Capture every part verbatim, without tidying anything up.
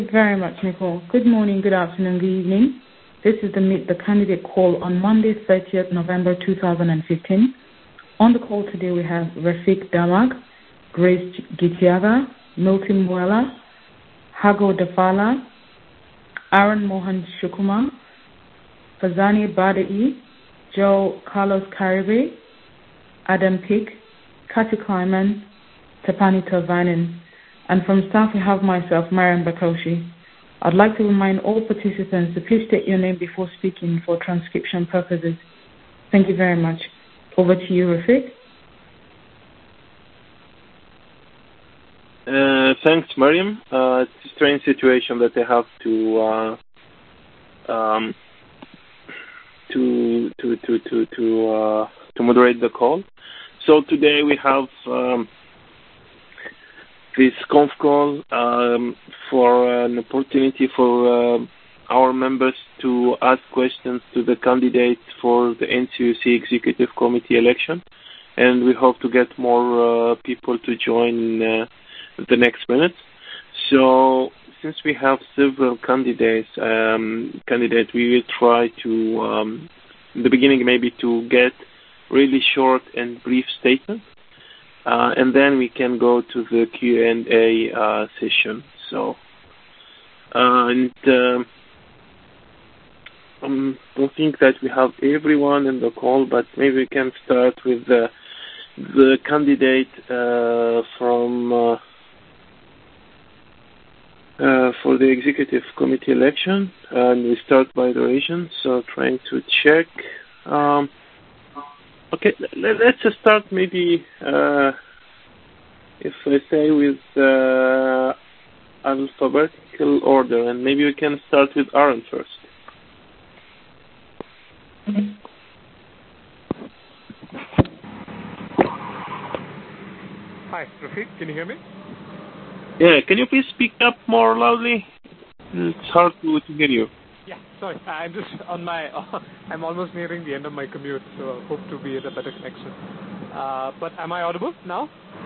Thank you very much, Nicole. Good morning, good afternoon, good evening. This is the Meet the Candidate call on Monday, thirtieth November two thousand fifteen. On the call today, we have Rafiq Damag, Grace Gitiaga, Milton Muela, Hago Dafala, Aaron Mohan Shukuma, Fazani Badai, Joe Carlos Caribe, Adam Pick, Kati Kleiman, Tapani Tavanen, and from staff we have myself, Mariam Bakoshi. I'd like to remind all participants to please state your name before speaking for transcription purposes. Thank you very much. Over to you, Rafiq. Uh, thanks, Mariam. Uh, it's a strange situation that I have to uh, um, to to to to to, uh, to moderate the call. So today we have um, this conf call um, for an opportunity for uh, our members to ask questions to the candidates for the N C U C Executive Committee election, and we hope to get more uh, people to join uh, the next minute. So since we have several candidates, um, candidates, we will try to, um, in the beginning maybe to get really short and brief statements. Uh, and then we can go to the Q and A uh, session. So, uh, and uh, I don't think that we have everyone in the call, but maybe we can start with the, the candidate uh, from uh, uh, for the Executive Committee election. And we start by the region. So, trying to check. Um, Okay, let's just start maybe, uh, if I say with uh, alphabetical order, and maybe we can start with Aaron first. Hi, Rafiq, can you hear me? Yeah, can you please speak up more loudly? It's hard to, to hear you. Yeah, sorry, I'm just on my, uh, I'm almost nearing the end of my commute, so I hope to be at a better connection. Uh, but am I audible now?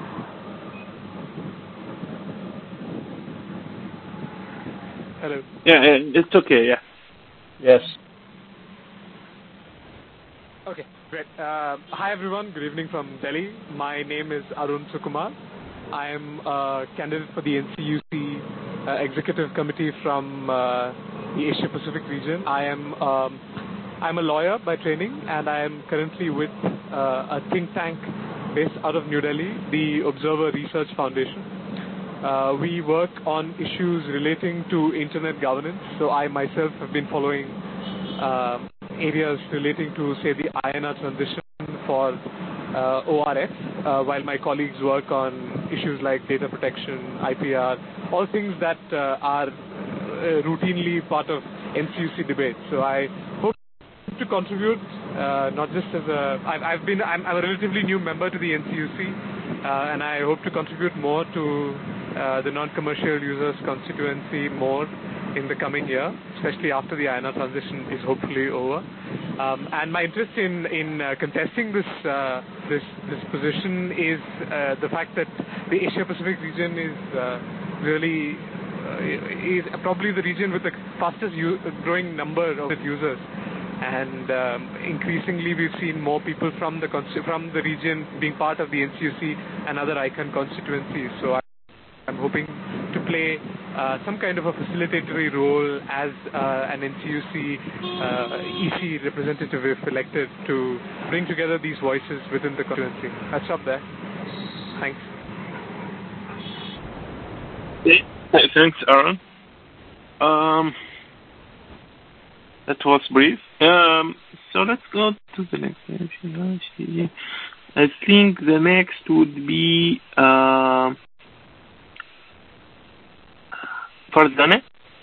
Hello? Yeah, it's okay, yeah. Yes. Okay, great. Uh, hi everyone, good evening from Delhi. My name is Arun Sukumar. I am a candidate for the N C U C uh, Executive Committee from uh, the Asia Pacific region. I am um, I'm a lawyer by training, and I am currently with uh, a think tank based out of New Delhi, the Observer Research Foundation. Uh, we work on issues relating to internet governance. So I myself have been following uh, areas relating to, say, the I N R transition for uh, O R F, uh, while my colleagues work on issues like data protection, I P R, all things that uh, are uh, routinely part of N C U C debates. So I hope to contribute, uh, not just as a, I've, I've been, I'm, I'm a relatively new member to the N C U C, uh, and I hope to contribute more to uh, the non-commercial users constituency more in the coming year, especially after the I N R transition is hopefully over. Um, and my interest in in uh, contesting this uh, this this position is uh, the fact that the Asia Pacific region is uh, really uh, is probably the region with the fastest u- growing number of users. And um, increasingly, we've seen more people from the consti- from the region being part of the N C U C and other ICANN constituencies. So I- I'm hoping to play uh, some kind of a facilitatory role as uh, an N C U C uh, E C representative if elected to bring together these voices within the constituency. I'll stop there. Thanks. Okay. Thanks, Aaron. Um, that was brief. Um, so let's go to the next section. I think the next would be uh, Farzaneh.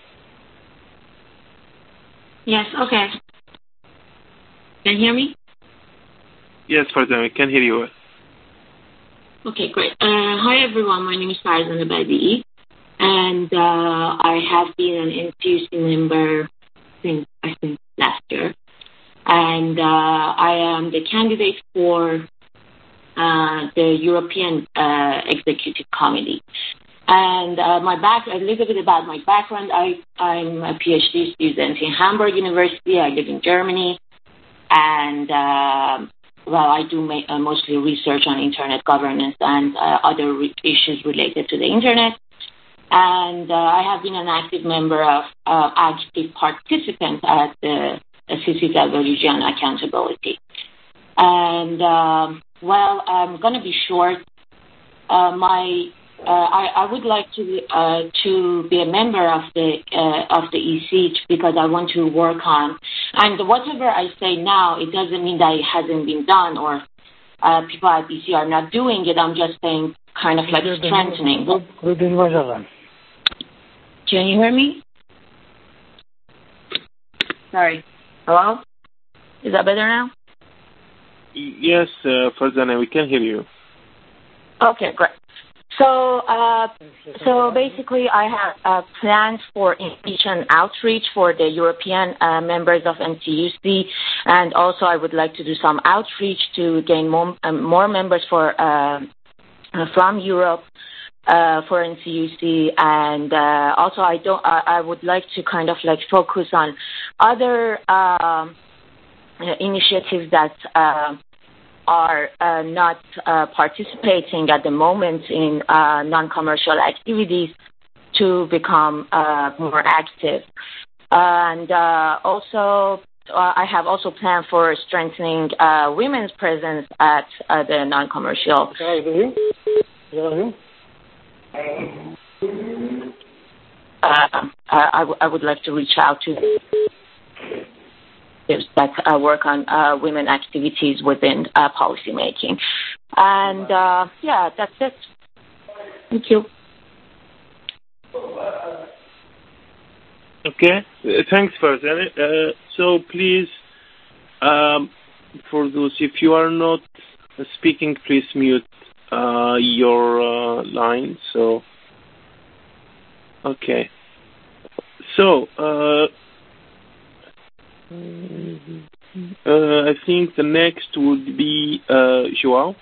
Yes, okay. Can you hear me? Yes, Farzaneh, I can hear you. Okay, great. Uh, hi everyone, my name is Farzaneh Badai, and uh, I have been an N C U C member since, I think, last year. And uh, I am the candidate for uh, the European uh, Executive Committee. And uh, my back, a little bit about my background. I, I'm a PhD student in Hamburg University. I live in Germany. And, uh, well, I do make, uh, mostly research on internet governance and uh, other re- issues related to the internet. And uh, I have been an active member of, uh, active participant at the C C W G on accountability. And, um, well, I'm going to be short. Uh, my Uh, I, I would like to uh, to be a member of the uh, of the E C because I want to work on, and whatever I say now, it doesn't mean that it hasn't been done or uh, people at E C are not doing it. I'm just saying, kind of like strengthening. Can you hear me? Sorry. Hello? Is that better now? Yes, uh, Farzana, we can hear you. Okay, great. So, uh, so basically, I have uh, plans for in-region outreach for the European uh, members of N C U C, and also I would like to do some outreach to gain more, um, more members for uh, from Europe uh, for N C U C, and uh, also I don't. I, I would like to kind of like focus on other uh, initiatives that. Uh, are uh, not uh, participating at the moment in uh, non-commercial activities to become uh, more active. And uh, also, uh, I have also planned for strengthening uh, women's presence at uh, the non-commercial. Uh, I, w- I would like to reach out to that uh, work on uh, women activities within uh, policymaking. And, uh, yeah, that's it. Thank you. Okay. Uh, thanks, Farzana. Uh, so please, um, for those, if you are not speaking, please mute uh, your uh, line. So, okay. So, uh, Uh, I think the next would be uh, João.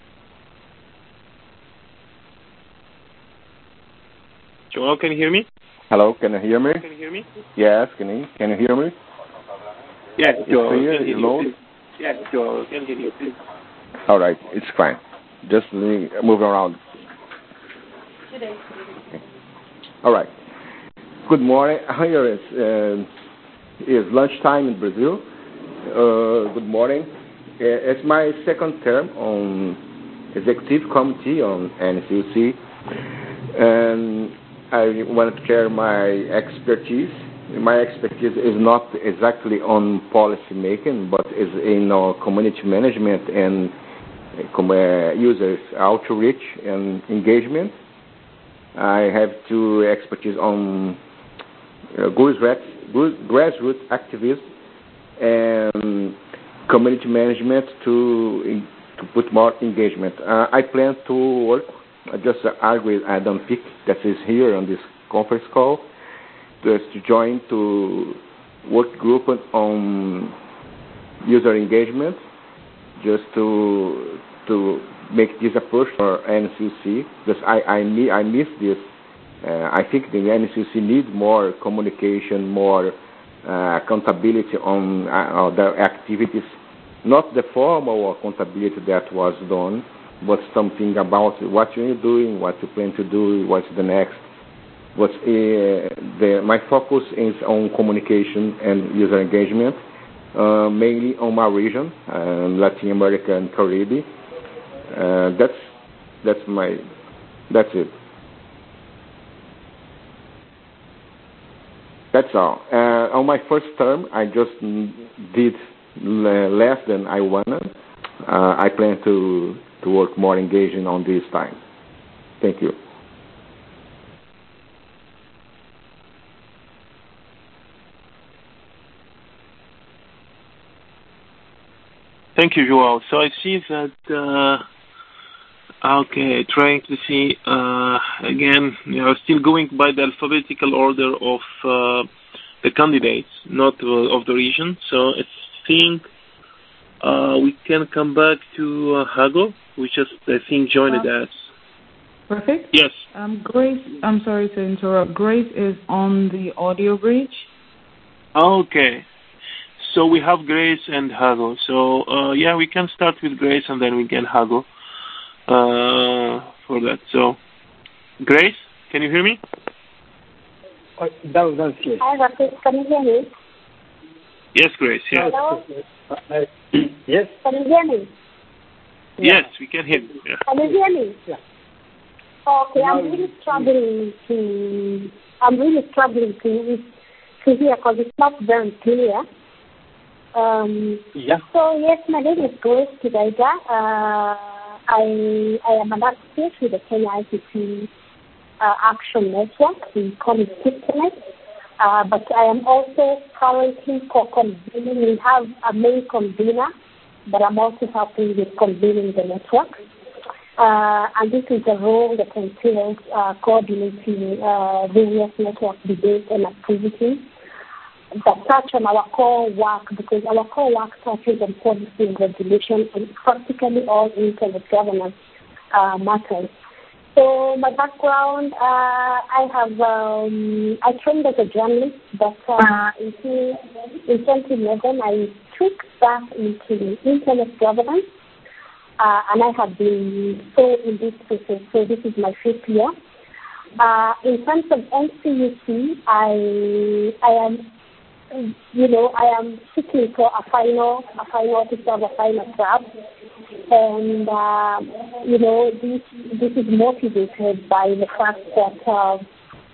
João, can you hear me? Hello, can you hear me? Can you hear me? Yes, can you can you hear me? Yes, João. It's clear, low? Yes, João, can hear you, please. All right, it's fine. Just move around. Okay. All right. Good morning. Here is uh, is lunchtime in Brazil. Uh, good morning. It's my second term on executive committee on N C U C, and I want to share my expertise. My expertise is not exactly on policy making, but is in uh, community management and uh, users outreach and engagement. I have two expertise on uh, grassroots activism and community management to to put more engagement. Uh, I plan to work, I just argue with Adam Pick, that is here on this conference call, just to join to work group on user engagement, just to to make this approach for N C U C, because I I, I miss this. Uh, I think the N C U C needs more communication, more uh, accountability on uh, their activities, not the formal accountability that was done, but something about what you're doing, what you plan to do, what's the next. But uh, the, my focus is on communication and user engagement, uh, mainly on my region, uh, Latin America and Caribbean. Uh, that's that's my that's it. That's all. Uh, on my first term, I just did less than I wanted. Uh, I plan to to work more engaging on this time. Thank you. Thank you, João. So I see that, uh, okay, trying to see, uh, again, we are still going by the alphabetical order of uh, the candidates, not uh, of the region. So I think uh, we can come back to uh, Hago, who just, I think, joined um, us. Perfect? Yes. Um, Grace, I'm sorry to interrupt. Grace is on the audio bridge. Okay. So we have Grace and Hago. So, uh, yeah, we can start with Grace and then we can Hago uh, for that. So, Grace, can you hear me? Oh, that, that's yes. Hi, Rafiq. Can you hear me? Yes, Grace. Yes. Hello? Uh, yes? Can you hear me? Yes, we can hear you. Yeah. Can you hear me? Yeah. Okay, Now I'm really struggling to, I'm really struggling to, to hear because it's not very clear. Um, yeah. So, yes, my name is Grace Kidaida. Uh, I, I am an associate with the Kenya I C T uh, Action Network. We call it KIPConnect. Uh, but I am also currently co-convening. We have a main convener, but I'm also helping with convening the network. Uh, and this is a role that entails uh, coordinating uh, various network debates and activities that touch on our core work, because our core work touches on policy and regulation and practically all internet governance uh, matters. So my background, uh, I have, um, I trained as a journalist, but uh, in, in twenty eleven I took back into internet governance, uh, and I have been so in this process, so this is my fifth year. Uh, in terms of N C U C, I, I am, you know, I am seeking for a final, a final to serve a final job. And, uh, you know, this this is motivated by the fact that uh, uh,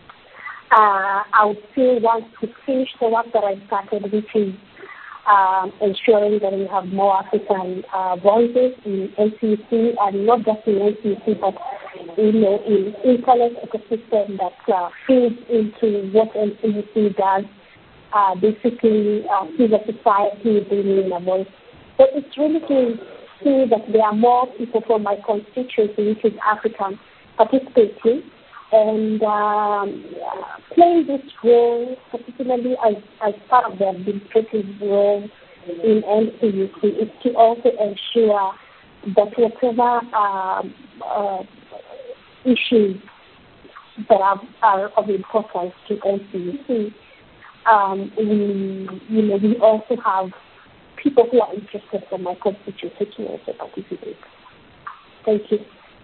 I would still want to finish the work that I started, which is uh, ensuring that we have more African uh, voices in N C U C, and not just in N C U C, but, you know, in internet ecosystem that uh, feeds into what N C U C does, uh, basically uh, civil society bringing a voice. So it's really to see that there are more people from my constituency, which is African, participating and um, playing this role, particularly as, as part of the administrative role in N C U C, is to also ensure that whatever um, uh, issues that are, are of importance to N C U C, um, we, you know, we also have people who are interested from my constituency to also participate. Thank you.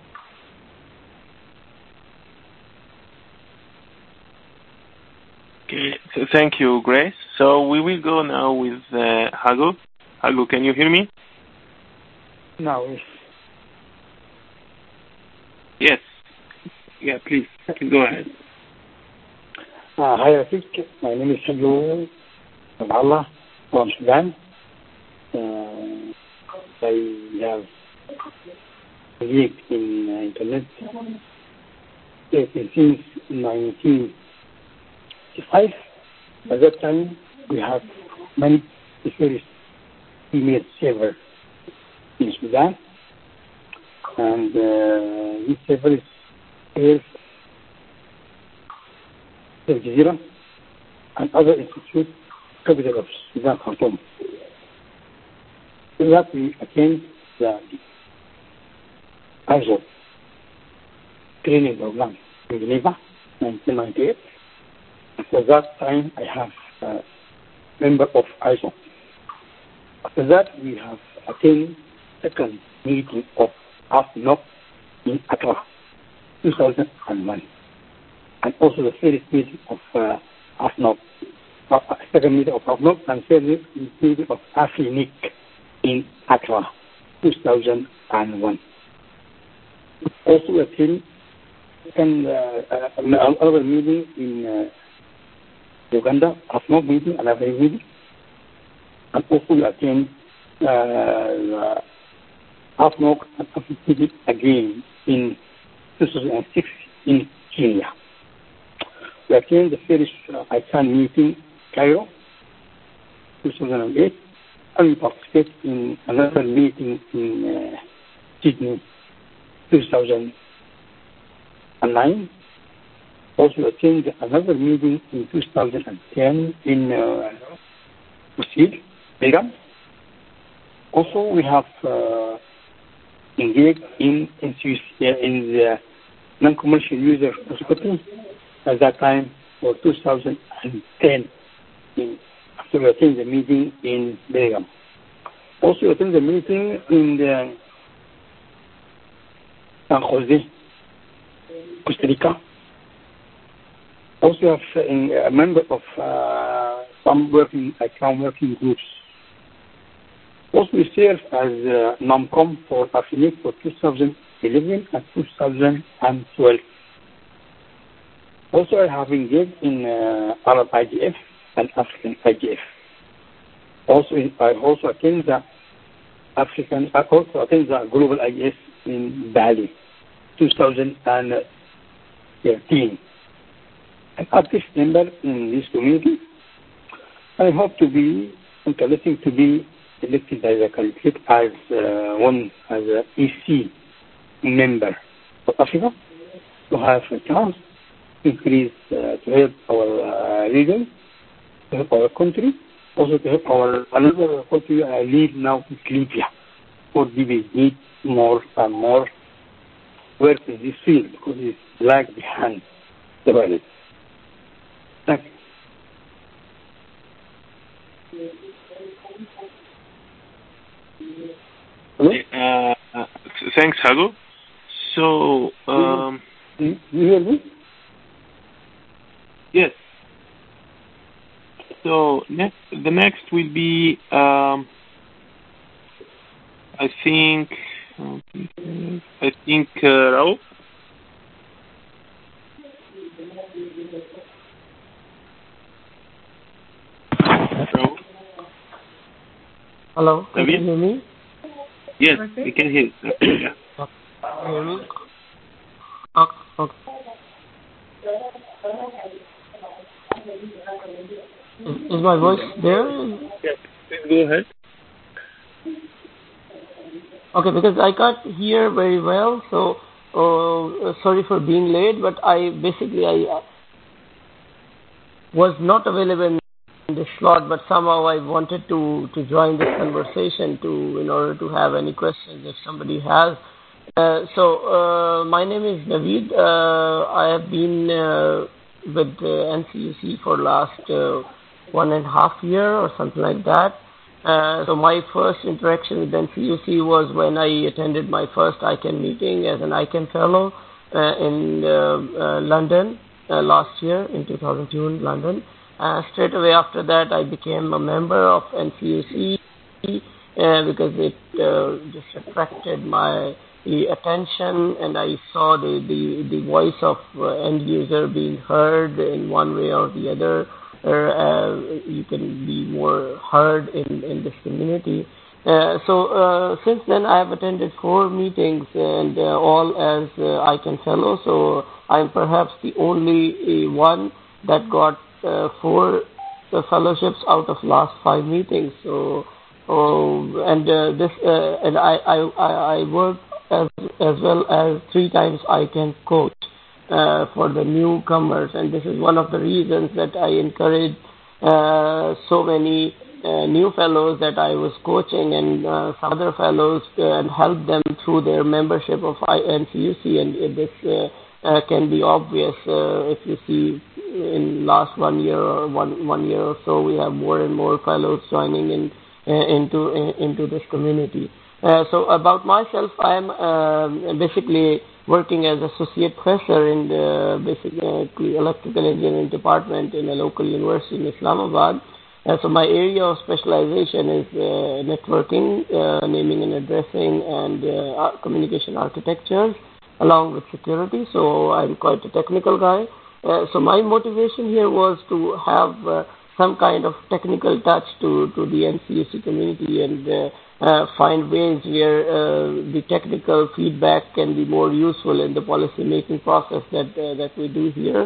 Okay, so thank you, Grace. So we will go now with uh, Hago. Hago, can you hear me? No. Yes. Yes. Yeah, please. Please go ahead. Uh, hi, Rafiq. My name is Hago from Allah from Sudan. Uh, I have lived in uh, internet since nineteen eighty-five. At that time, we have many very email server in Sudan, and uh, this server is here Al Jazeera and other institutes, capital of Sudan, Khartoum. So that we attend the I S O training program in Geneva, nineteen ninety-eight. After that time, I have a member of I S O. After that, we have attended second meeting of A F N O C in Accra, two thousand one, and also the first meeting of uh, A F N O C, uh, second meeting of A F N O C, and third meeting of A F I N I C in Accra, two thousand one. Also attend and uh, uh, another meeting in uh, Uganda, A F N O C meeting, another meeting, and also attend uh, uh, A F N O C and A F I N I C again in two thousand six in Kenya. We attend the first uh, I C A N meeting, Cairo, two thousand eight. And we participate in another meeting in uh, Sydney, two thousand nine. Also attend another meeting in two thousand ten in uh, Usid, Begum. Also, we have uh, engaged in in, in the non-commercial user executive at that time for two thousand ten. In, after we attended the meeting in Belgium. Also attended the meeting in the San Jose, Costa Rica. Also have uh, a member of uh, some working account working groups. Also we served as uh, NOMCOM for affiliate for two thousand eleven and two thousand twelve. Also I have engaged in uh, Arab I G F and African I G F. Also I also attend the African, I also attend the Global I G F in Bali, two thousand thirteen. An active member in this community. I hope to be interesting to be elected by the country as uh, one as a E C member of Africa to have a chance to increase uh, to help our uh, region, to help our country, also to help our another country I live now in Libya. For we need more and more work in this field because it's lag behind the world. Thank you. Hello? Uh, thanks, Hago. So, um, do you, do you hear me? Yes. So next, the next will be, um, I think, I think uh, Raoul. Raoul. Hello, can you hear me? Yes, we can hear you. Yeah. Okay. Can you hear me? Okay. Okay. Is, is my voice there? Yes, please go ahead. Okay, because I can't hear very well, so uh, sorry for being late, but I basically I uh, was not available in this slot, but somehow I wanted to, to join this conversation to in order to have any questions if somebody has. Uh, so uh, my name is Naveed. Uh, I have been uh, with uh, N C U C for last uh, one and a half year or something like that. Uh, so my first interaction with N C U C was when I attended my first I C A N meeting as an I C A N fellow uh, in uh, uh, London uh, last year in two thousand two in London. Uh, straight away after that, I became a member of N C U C uh, because it uh, just attracted my the attention, and I saw the, the, the voice of uh, end user being heard in one way or the other. Or, uh, you can be more heard in, in this community. Uh, so uh, since then, I have attended four meetings and uh, all as uh, I C A N fellow. So I'm perhaps the only uh, one that got uh, four uh, fellowships out of last five meetings. So uh, and uh, this uh, and I I I work as as well as three times I C A N coach. Uh, for the newcomers, and this is one of the reasons that I encourage uh, so many uh, new fellows that I was coaching and uh, some other fellows uh, and help them through their membership of N C U C, and this uh, uh, can be obvious uh, if you see in last one year or one one year or so we have more and more fellows joining in uh, into in, into this community. Uh, so about myself, I am uh, basically working as associate professor in the basically electrical engineering department in a local university in Islamabad. Uh, so my area of specialization is uh, networking, uh, naming and addressing, and uh, communication architectures, along with security. So I'm quite a technical guy. Uh, so my motivation here was to have uh, some kind of technical touch to, to the N C U C community and uh, uh, find ways where uh, the technical feedback can be more useful in the policy making process that uh, that we do here.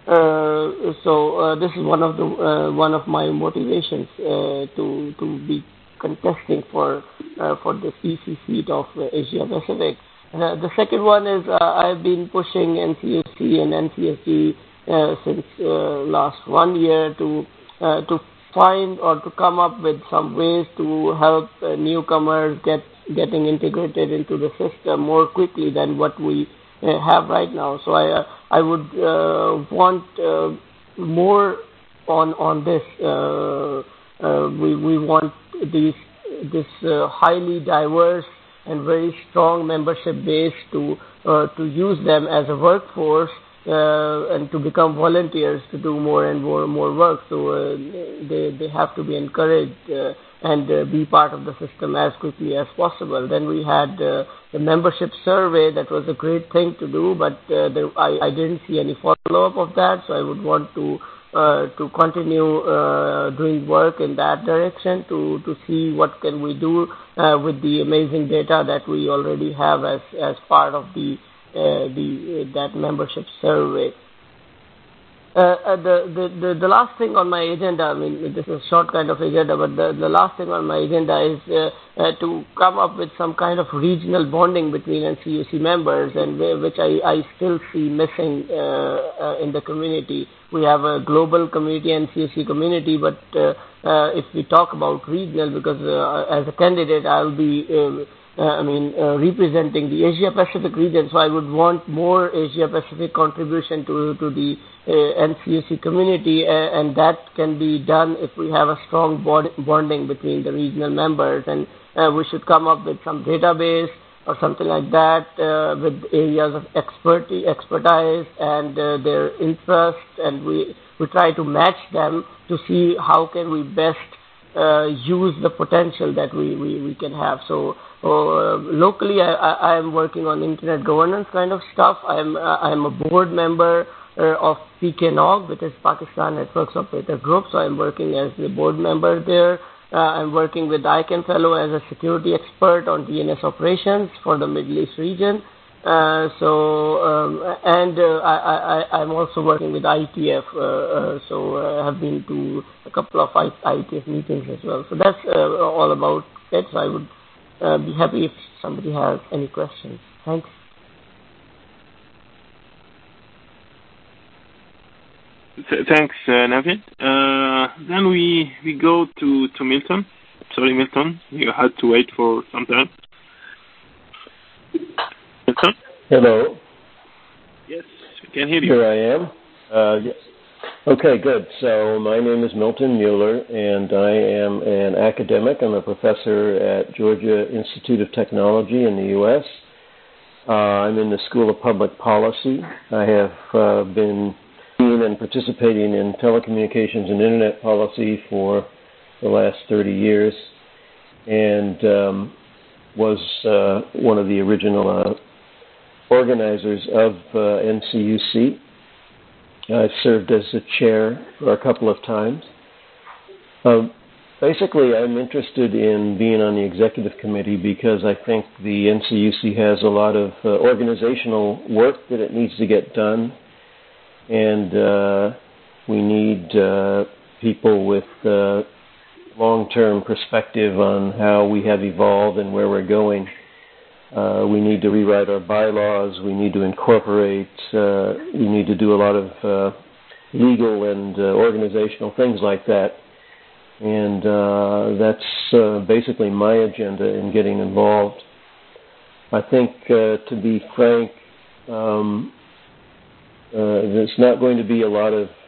Uh, so uh, this is one of the uh, one of my motivations uh, to to be contesting for uh, for the E C seat of uh, Asia Pacific. Uh, the second one is uh, I've been pushing N C U C and N C S G uh, since uh, last one year to uh, to find or to come up with some ways to help uh, newcomers get getting integrated into the system more quickly than what we uh, have right now. So I uh, I would uh, want uh, more on on this. Uh, uh, we we want these this uh, highly diverse and very strong membership base to uh, to use them as a workforce uh, and to become volunteers to do more and more and more work. So uh, they they have to be encouraged uh, and uh, be part of the system as quickly as possible. Then we had uh, the membership survey. That was a great thing to do, but uh, there, I, I didn't see any follow-up of that, so I would want to uh, to continue uh, doing work in that direction to, to see what can we do uh, with the amazing data that we already have as, as part of the uh, the uh, that membership survey. Uh, uh, the, the, the, the last thing on my agenda, I mean, this is a short kind of agenda, but the, the last thing on my agenda is uh, uh, to come up with some kind of regional bonding between N C U C members, and which I, I still see missing uh, uh, in the community. We have a global community, N C U C community, but uh, uh, if we talk about regional, because uh, as a candidate, I'll be uh, Uh, I mean, uh, representing the Asia-Pacific region, so I would want more Asia-Pacific contribution to, to the uh, N C U C community, uh, and that can be done if we have a strong bond- bonding between the regional members, and uh, we should come up with some database or something like that uh, with areas of expertise, expertise and uh, their interest, and we, we try to match them to see how can we best uh, use the potential that we, we, we can have. So uh, locally, I, I, I am working on internet governance kind of stuff. I'm uh, I'm a board member uh, of P K N O G, which is Pakistan Networks Operator Group. So I'm working as the board member there. Uh, I'm working with I C A N Fellow as a security expert on D N S operations for the Middle East region. Uh, so um, and uh, I, I, I'm also working with I T F. Uh, uh, so I have been to a couple of I T F meetings as well. So that's uh, all about it. So I would uh, be happy if somebody has any questions. Thanks. Th- thanks, uh, Navid. Uh, then we we go to, to Milton. Sorry, Milton, you had to wait for some time. Milton? Hello. Yes, we can hear you. Here I am. Uh, yes. Okay, good. So my name is Milton Mueller, and I am an academic. I'm a professor at Georgia Institute of Technology in the U S Uh, I'm in the School of Public Policy. I have uh, been and participating in telecommunications and internet policy for the last thirty years, and um, was uh, one of the original uh, organizers of uh, N C U C. I've served as a chair for a couple of times. Um, basically, I'm interested in being on the executive committee because I think the N C U C has a lot of uh, organizational work that it needs to get done. And uh, we need uh, people with uh, long-term perspective on how we have evolved and where we're going. Uh, we need to rewrite our bylaws. We need to incorporate. Uh, we need to do a lot of uh, legal and uh, organizational things like that. And uh, that's uh, basically my agenda in getting involved. I think, uh, to be frank, um, Uh, there's not going to be a lot of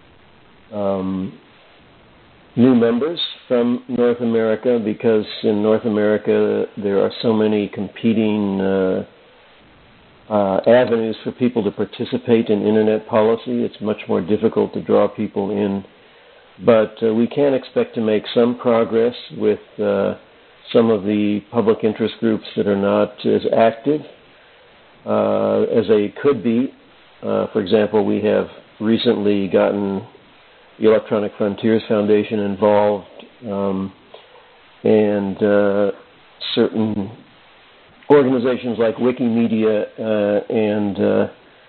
um, new members from North America because in North America there are so many competing uh, uh, avenues for people to participate in internet policy. It's much more difficult to draw people in. But uh, we can expect to make some progress with uh, some of the public interest groups that are not as active uh, as they could be. Uh, for example, we have recently gotten the Electronic Frontiers Foundation involved, um, and uh, certain organizations like Wikimedia uh, and uh,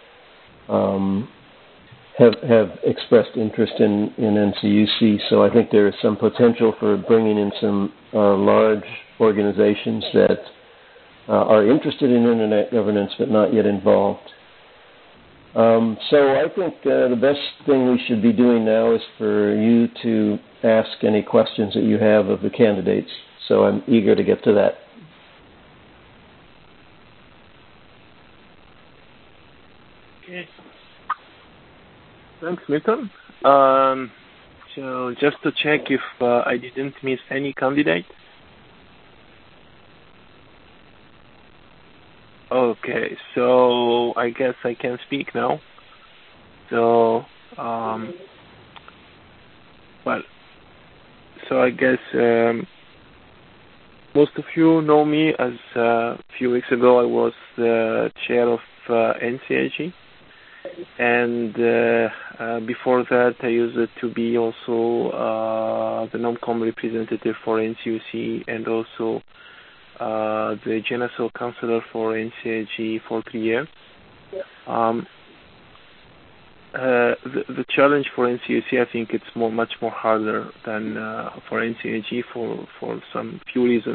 um, have have expressed interest in, in N C U C. So I think there is some potential for bringing in some uh, large organizations that uh, are interested in internet governance but not yet involved. Um, so I think uh, the best thing we should be doing now is for you to ask any questions that you have of the candidates. So I'm eager to get to that. Okay. Thanks, Milton. Um, so just to check if uh, I didn't miss any candidate. Okay, so I guess I can speak now. So, um, well, so I guess um, most of you know me as uh, a few weeks ago I was the chair of uh, N C I G, and uh, uh, before that I used to be also uh, the NOMCOM representative for N C U C and also uh, the General Counselor for N C I G for three years. Um, Uh, the, the challenge for N C U C, I think it's more, much more harder than uh, for N C I G for, for some few reasons.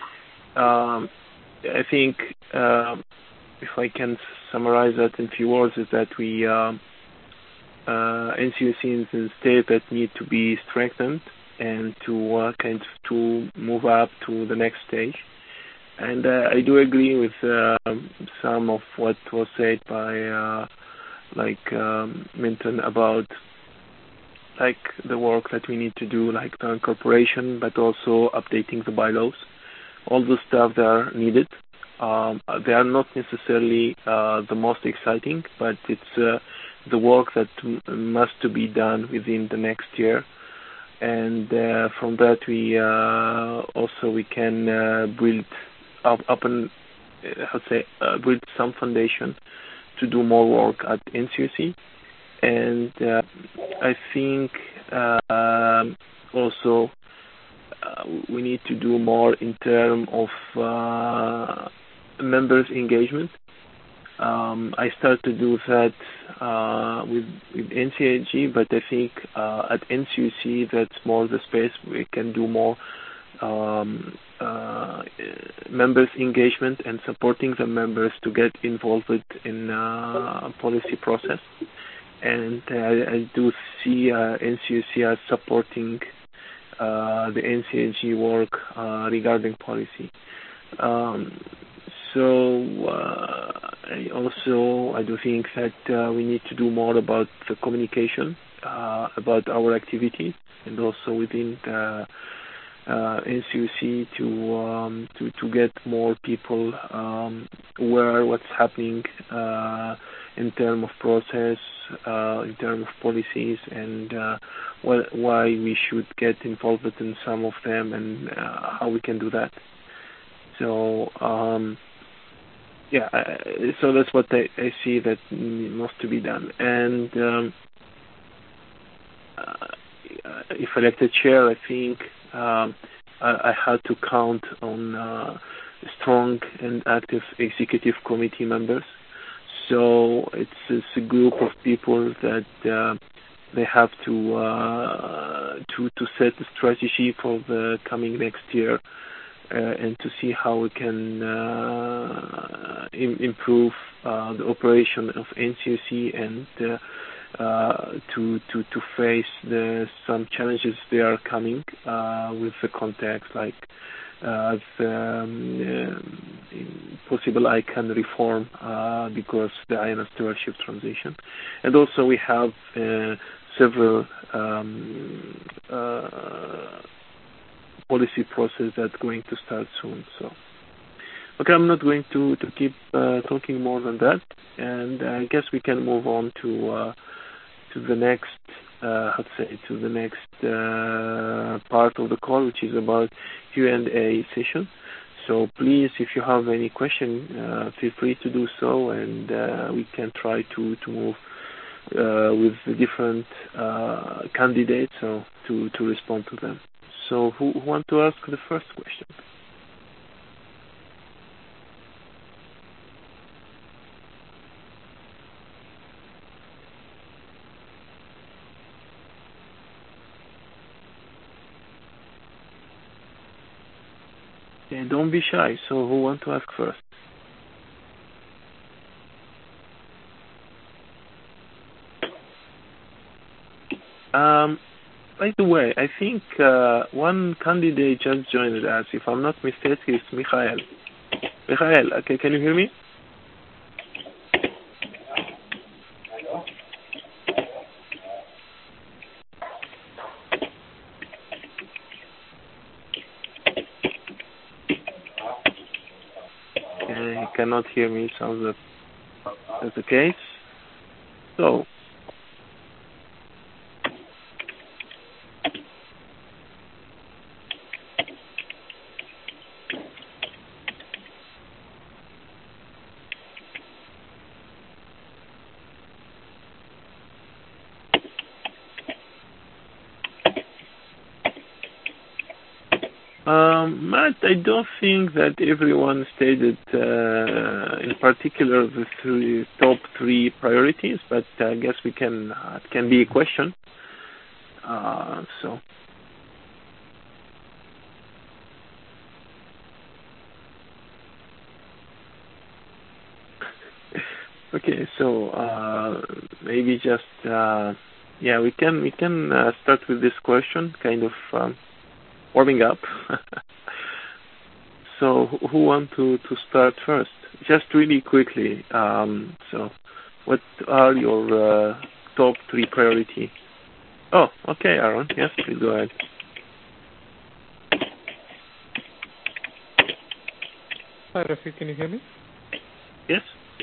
Um, I think uh, if I can summarize that in few words, is that we um, uh, N C U C is in a state that need to be strengthened and to uh, kind of to move up to the next stage. And uh, I do agree with uh, some of what was said by. Uh, like um, Milton about like the work that we need to do, like the incorporation, but also updating the bylaws. All the stuff that are needed. Um, they are not necessarily uh, the most exciting, but it's uh, the work that m- must to be done within the next year. And uh, from that, we uh, also we can uh, build up, up and uh, how to say uh, build some foundation to do more work at N C U C, and uh, I think uh, also uh, we need to do more in terms of uh, members engagement. Um, I started to do that uh, with, with N C I G, but I think uh, at N C U C that's more the space we can do more um, uh, members engagement and supporting the members to get involved in uh, policy process. And uh, I do see uh, N C U C as supporting uh, the N C I G work uh, regarding policy. Um, so uh, I also I do think that uh, we need to do more about the communication uh, about our activities and also within the Uh, N C U C to um, to to get more people um, aware what's happening uh, in terms of process, uh, in terms of policies, and uh, wh- why we should get involved in some of them and uh, how we can do that. So um, yeah, I, so that's what I, I see that must to be done. And um, uh, if elected chair, I think. Um, I, I had to count on uh, strong and active executive committee members. So it's, it's a group of people that uh, they have to uh, to to set a strategy for the coming next year uh, and to see how we can uh, im- improve uh, the operation of N C U C and. Uh, Uh, to to to face the some challenges they are coming uh, with the context like uh, the um, possible I C A N reform uh, because the I N S stewardship transition, and also we have uh, several um, uh, policy process that's going to start soon. So. Okay, I'm not going to, to keep uh, talking more than that, and I guess we can move on to uh, to the next, uh, how to say, to the next uh, part of the call, which is about Q and A session. So please, if you have any question, uh, feel free to do so, and uh, we can try to to move uh, with the different uh, candidates, so to to respond to them. So who, who want to ask the first question? Okay, don't be shy. So who want to ask first? Um, by the way, I think uh, one candidate just joined us. If I'm not mistaken, it's Michael. Michael, okay, can you hear me? cannot hear me. Sounds that that's the case. So. Um, Matt, I don't think that everyone stated uh, in particular the three, top three priorities, but I guess we can. Uh, it can be a question. Uh, so. Okay, so uh, maybe just uh, yeah, we can we can uh, start with this question, kind of. Um, warming up. So who want to, to start first? Just really quickly. Um, so what are your uh, top three priority? Oh, okay, Aaron. Yes, please go ahead. Hi, Rafi, can you hear me? Yes.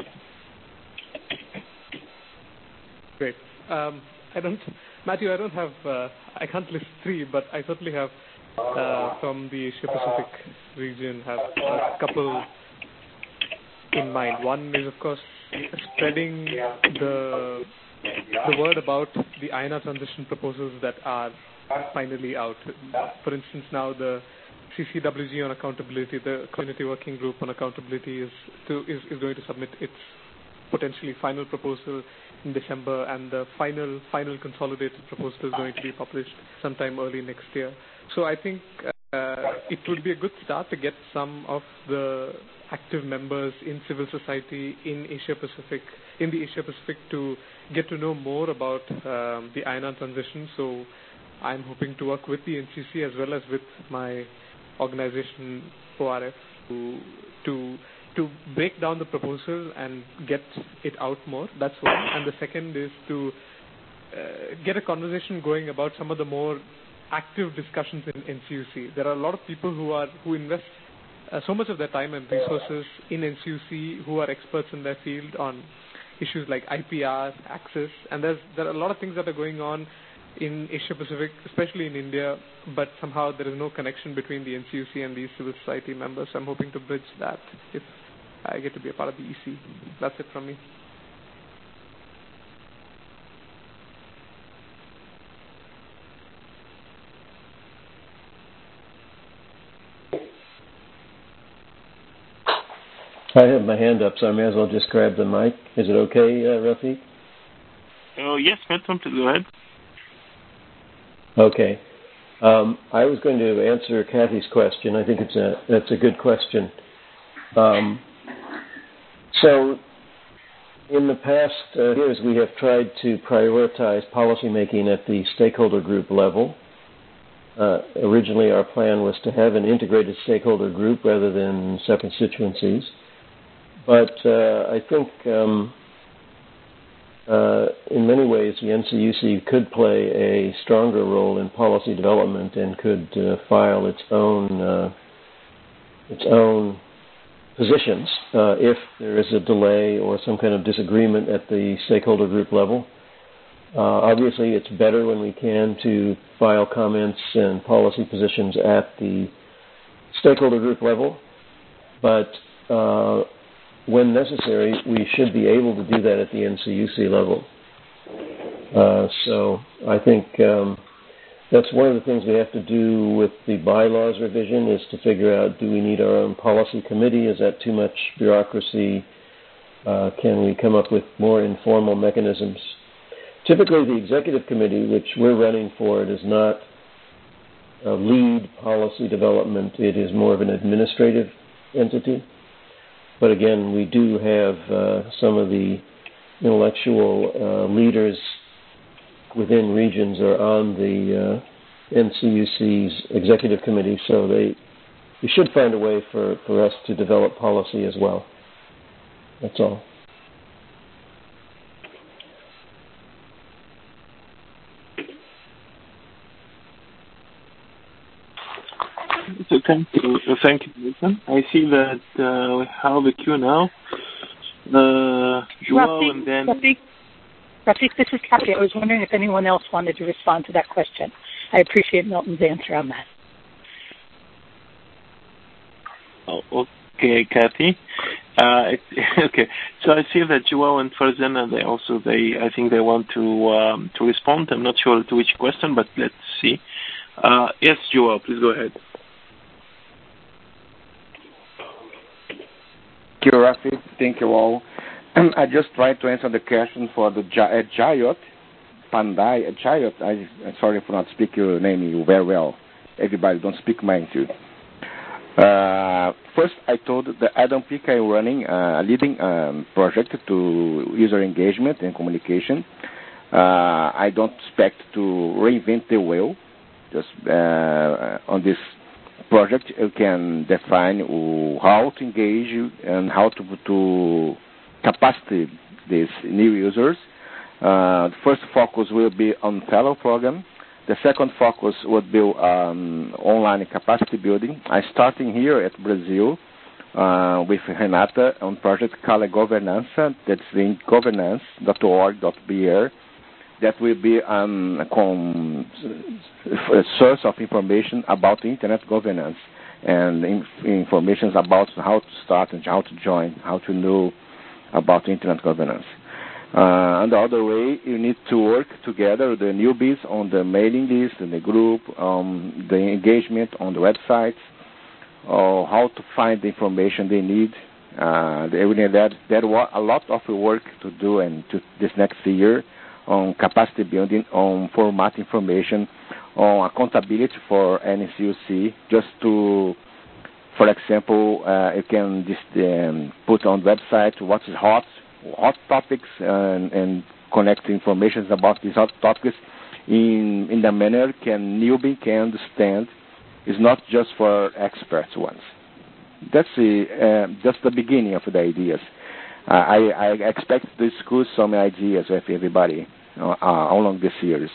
Great. Um, I don't, Matthew, I don't have, uh, I can't list three, but I certainly have Uh, from the Asia Pacific region have a couple in mind. One is, of course, spreading the the word about the I N A transition proposals that are finally out. For instance, now the C C W G on accountability, the Community Working Group on accountability, is to is, is going to submit its potentially final proposal in December, and the final final consolidated proposal is going to be published sometime early next year. So I think uh, it would be a good start to get some of the active members in civil society in Asia Pacific, in the Asia Pacific, to get to know more about um, the I N A transition. So I'm hoping to work with the N C C as well as with my organization O R F to to to break down the proposal and get it out more. That's one. And the second is to uh, get a conversation going about some of the more active discussions in N C U C. There are a lot of people who are who invest uh, so much of their time and resources in N C U C who are experts in their field on issues like I P R, access, and there's there are a lot of things that are going on in Asia Pacific, especially in India, but somehow there is no connection between the N C U C and these civil society members. So I'm hoping to bridge that if I get to be a part of the E C. That's it from me. I have my hand up, so I may as well just grab the mic. Is it okay, uh, Rafi? Oh, yes, Matt, please go ahead. Okay. Um, I was going to answer Kathy's question. I think it's a that's a good question. Um, so, in the past uh, years, we have tried to prioritize policymaking at the stakeholder group level. Uh, originally, our plan was to have an integrated stakeholder group rather than separate constituencies. But uh, I think um, uh, in many ways the N C U C could play a stronger role in policy development and could uh, file its own uh, its own positions uh, if there is a delay or some kind of disagreement at the stakeholder group level. Uh, obviously, it's better when we can to file comments and policy positions at the stakeholder group level, but uh, when necessary, we should be able to do that at the N C U C level. Uh, so I think um, that's one of the things we have to do with the bylaws revision is to figure out, do we need our own policy committee? Is that too much bureaucracy? Uh, can we come up with more informal mechanisms? Typically, the executive committee, which we're running for, it is not a lead policy development. It is more of an administrative entity. But again, we do have uh, some of the intellectual uh, leaders within regions are on the uh, N C U C's executive committee, so they we should find a way for, for us to develop policy as well. That's all. So thank you, uh, thank you, Nathan. I see that uh, we have a queue now. Uh, Joao Rafiq, and then... Rafiq, Rafiq, this is Kathy. I was wondering if anyone else wanted to respond to that question. I appreciate Milton's answer on that. Oh, okay, Kathy. Uh, okay, so I see that Joao and Farzana, they also, they, I think they want to um, to respond. I'm not sure to which question, but let's see. Uh, yes, Joao, please go ahead. Thank you, Rafi. Thank you all. I just tried to answer the question for the Jayot, Pandai, Jayot. I, I'm sorry for not speaking your name very well. Everybody don't speak mine too. Uh, first, I told that I don't think I'm running a leading um, project to user engagement and communication. Uh, I don't expect to reinvent the wheel. Just uh, on this project, you can define how to engage and how to to capacity these new users. Uh, the first focus will be on fellow program. The second focus would be um, online capacity building. I'm starting here at Brazil uh, with Renata on project called Governança. That's in governance dot org dot b r. That will be um, a source of information about Internet governance and in, information about how to start and how to join, how to know about Internet governance. Uh, and the other way, you need to work together with the newbies on the mailing list, in the group, um, the engagement on the websites, or how to find the information they need. Uh, there, there was a lot of work to do and to this next year on capacity building, on format information, on accountability for N S U C, just to, for example, uh, you can just um, put on website what is hot, hot topics and, and connect information about these hot topics in in the manner can newbie can understand. It's not just for experts ones. That's the uh, that's the beginning of the ideas. Uh, I, I expect to discuss some ideas with everybody uh, uh, along this years.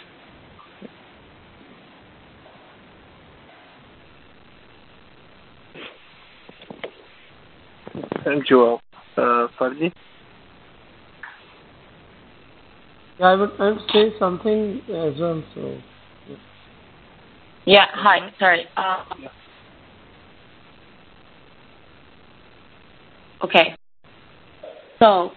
Thank you. Uh, Farzi? Yeah, I would, I would say something as well. So. Yeah. Yeah. Hi. Sorry. Uh, okay. So,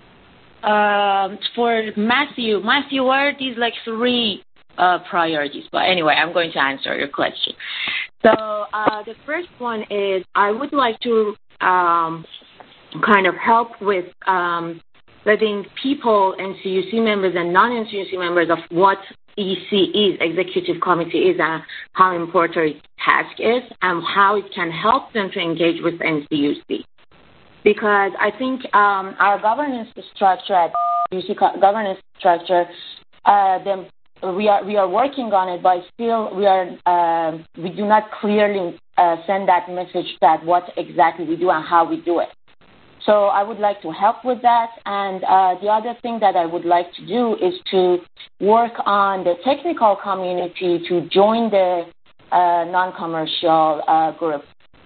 um, for Matthew, Matthew, what are these like three uh, priorities? But anyway, I'm going to answer your question. So uh, the first one is I would like to um, kind of help with um, letting people, N C U C members and non-N C U C members, of what E C is, Executive Committee is, and how important its task is, and how it can help them to engage with N C U C. Because I think um, our governance structure, at U C governance structure, uh, the, we are we are working on it, but still we are uh, we do not clearly uh, send that message that what exactly we do and how we do it. So I would like to help with that. And uh, the other thing that I would like to do is to work on the technical community to join the uh, non-commercial uh, group.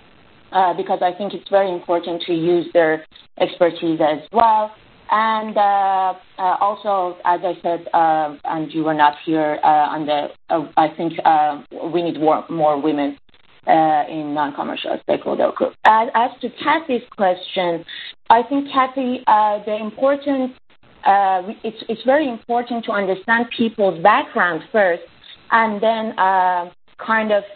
Uh, because I think it's very important to use their expertise as well. And uh, uh, also, as I said, uh, and you were not here uh, on the, uh, I think uh, we need more, more women uh, in non-commercial stakeholder group. As, as to Kathy's question, I think, Kathy, uh, the important, uh, it's, it's very important to understand people's background first and then uh, kind of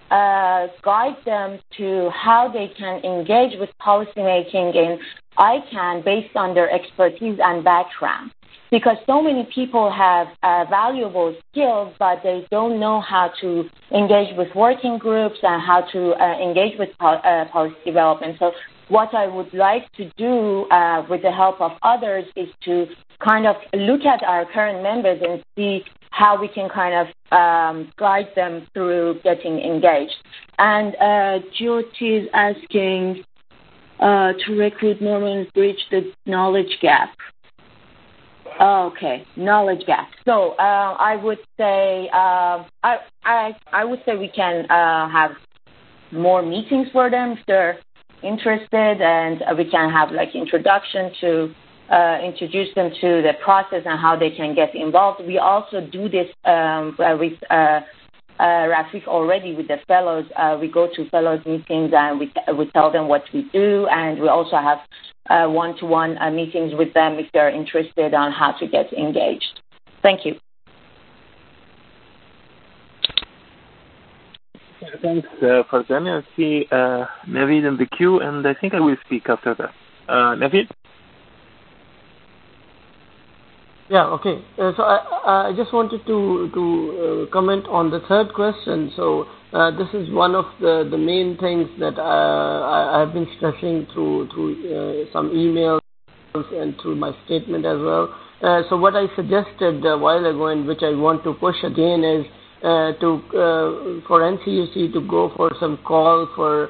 Uh, guide them to how they can engage with policymaking in I CANN based on their expertise and background. Because so many people have uh, valuable skills, but they don't know how to engage with working groups and how to uh, engage with po- uh, policy development. So what I would like to do uh, with the help of others is to kind of look at our current members and see how we can kind of um, guide them through getting engaged. And uh, Jyoti is asking uh, to recruit more women, bridge the knowledge gap. Oh, okay, knowledge gap. So uh, I would say uh, I, I I would say we can uh, have more meetings for them if they're interested, and uh, we can have like introduction to uh, introduce them to the process and how they can get involved. We also do this um, with uh, uh, Rafiq already with the fellows. Uh, we go to fellows meetings and we, we tell them what we do, and we also have uh, one-to-one uh, meetings with them if they're interested on how to get engaged. Thank you. Thanks, uh, Farzana. I see uh, Navid in the queue, and I think I will speak after that. Uh, Navid? Yeah, okay. Uh, so I, I just wanted to, to uh, comment on the third question. So uh, this is one of the, the main things that uh, I, I've been stressing through, through uh, some emails and through my statement as well. Uh, so what I suggested a while ago, and which I want to push again, is uh, to uh, for N C U C to go for some call for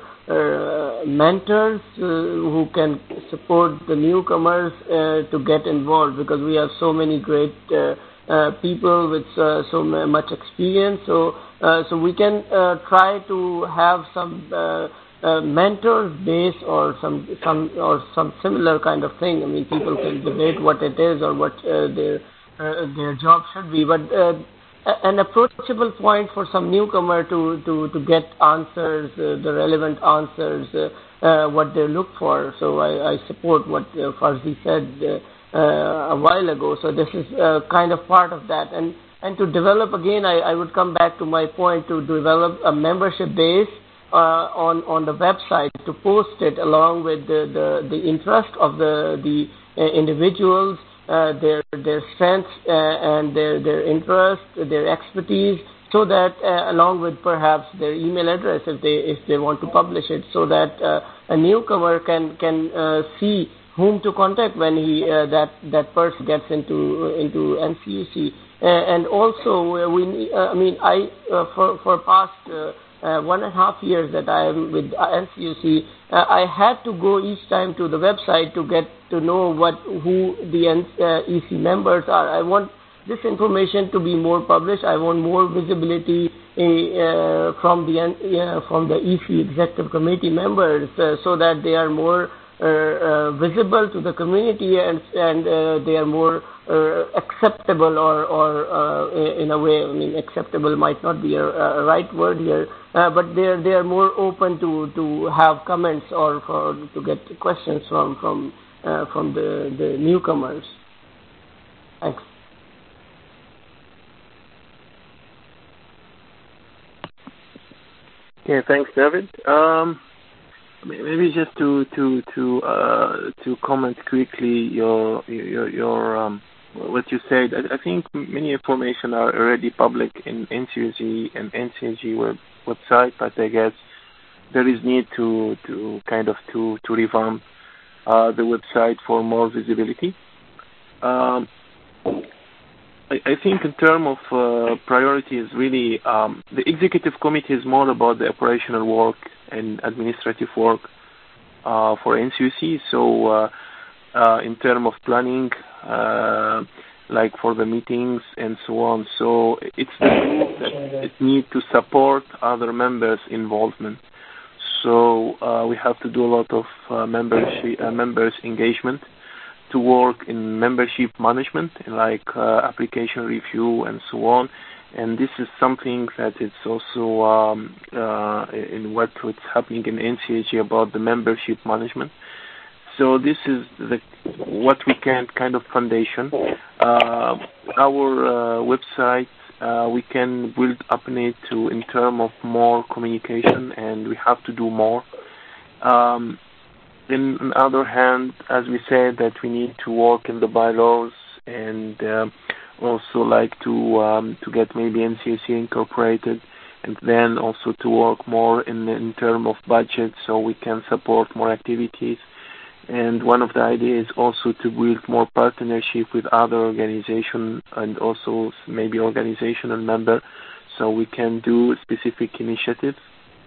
uh, mentors uh, who can support the newcomers uh, to get involved, because we have so many great uh, uh, people with uh, so much experience. So uh, so we can uh, try to have some uh, uh, mentors base or some some or some similar kind of thing. I mean, people can debate what it is or what uh, their uh, their job should be, but uh, an approachable point for some newcomer to, to, to get answers, uh, the relevant answers, uh, uh, what they look for. So I, I support what uh, Farzi said uh, uh, a while ago. So this is uh, kind of part of that. And, and to develop, again, I, I would come back to my point, to develop a membership base uh, on, on the website, to post it along with the, the, the interest of the, the uh, individuals, Uh, their their strengths uh, and their their interest, their expertise, so that uh, along with perhaps their email address if they if they want to publish it, so that uh, a newcomer can can uh, see whom to contact when he uh, that that person gets into into N C U C. Uh, and also uh, we uh, I mean I uh, for for past uh, uh, one and a half years that I am with N C U C, uh, I had to go each time to the website to get to know what who the N C U C members are. I want this information to be more published. I want more visibility uh, from the uh, from the E C Executive Committee members, uh, so that they are more uh, uh, visible to the community, and and uh, they are more uh, acceptable, or or uh, in a way, I mean, acceptable might not be a, a right word here, uh, but they are they are more open to, to have comments or for to get questions from from uh, from the, the newcomers. Thanks. Okay, thanks, David. Um, maybe just to to to uh, to comment quickly your your your um, what you said. I, I think many information are already public in N C U C and N C U C web, website, but I guess there is need to to kind of to to revamp uh, the website for more visibility. Um, I, I think in terms of uh, priorities, really, um, the executive committee is more about the operational work and administrative work uh, for N C U C. So uh, uh, in terms of planning, uh, like for the meetings and so on. So it's the group that it needs to support other members' involvement. So uh, we have to do a lot of uh, membership, uh, members' engagement, to work in membership management, like uh, application review and so on. And this is something that it's also um, uh, in what, what's happening in N C H G about the membership management. So this is the, what we can kind of foundation. Uh, our uh, website, uh, we can build upon it to in terms of more communication, and we have to do more. Um, In on the other hand, as we said, that we need to work in the bylaws, and um, also like to um, to get maybe N C U C incorporated, and then also to work more in in terms of budget, so we can support more activities. And one of the ideas is also to build more partnership with other organizations, and also maybe organizational member, so we can do specific initiatives.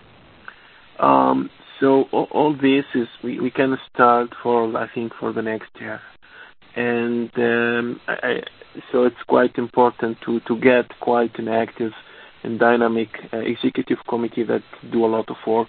Um, So all, all this is we, we can start for I think for the next year, and um, I, I, so it's quite important to, to get quite an active and dynamic uh, executive committee that do a lot of work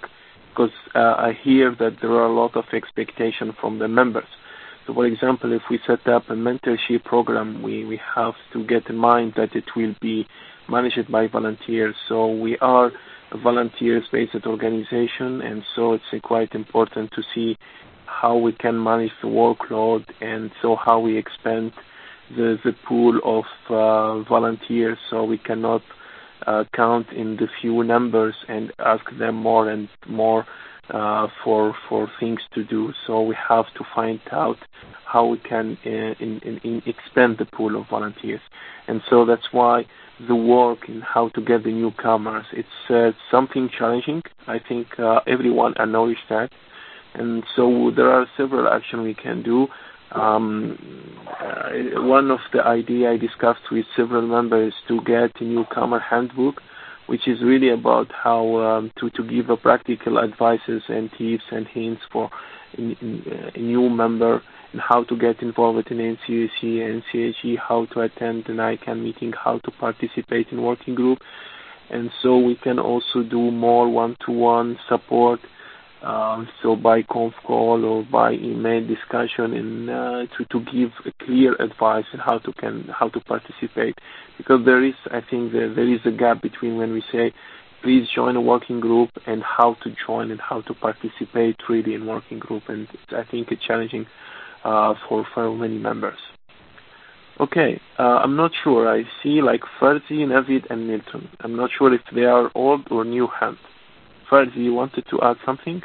because uh, I hear that there are a lot of expectation from the members. So, for example, if we set up a mentorship program, we, we have to get in mind that it will be managed by volunteers. So we are a volunteers-based organization, and so it's uh, quite important to see how we can manage the workload, and so how we expand the, the pool of uh, volunteers, so we cannot uh, count in the few numbers and ask them more and more uh, for for things to do. So we have to find out how we can uh, in, in, in expand the pool of volunteers. And so that's why the work in how to get the newcomers, it's uh, something challenging. I think uh, everyone acknowledges that. And so there are several actions we can do. Um, uh, one of the idea I discussed with several members is to get a newcomer handbook, which is really about how um, to, to give a practical advices and tips and hints for in, in, uh, a new member and how to get involved in N C U C, N C H E, how to attend an I CANN meeting, how to participate in working group. And so we can also do more one-to-one support, uh, so by conf call or by email discussion, and uh, to, to give a clear advice on how to can how to participate. Because there is, I think, there, there is a gap between when we say, please join a working group, and how to join and how to participate really in working group. And it's, I think it's challenging uh, for, for many members. Okay, uh, I'm not sure. I see like Ferdi, Navid, and Milton. I'm not sure if they are old or new hands. Ferdi, you wanted to add something?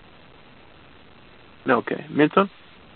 No, okay. Milton?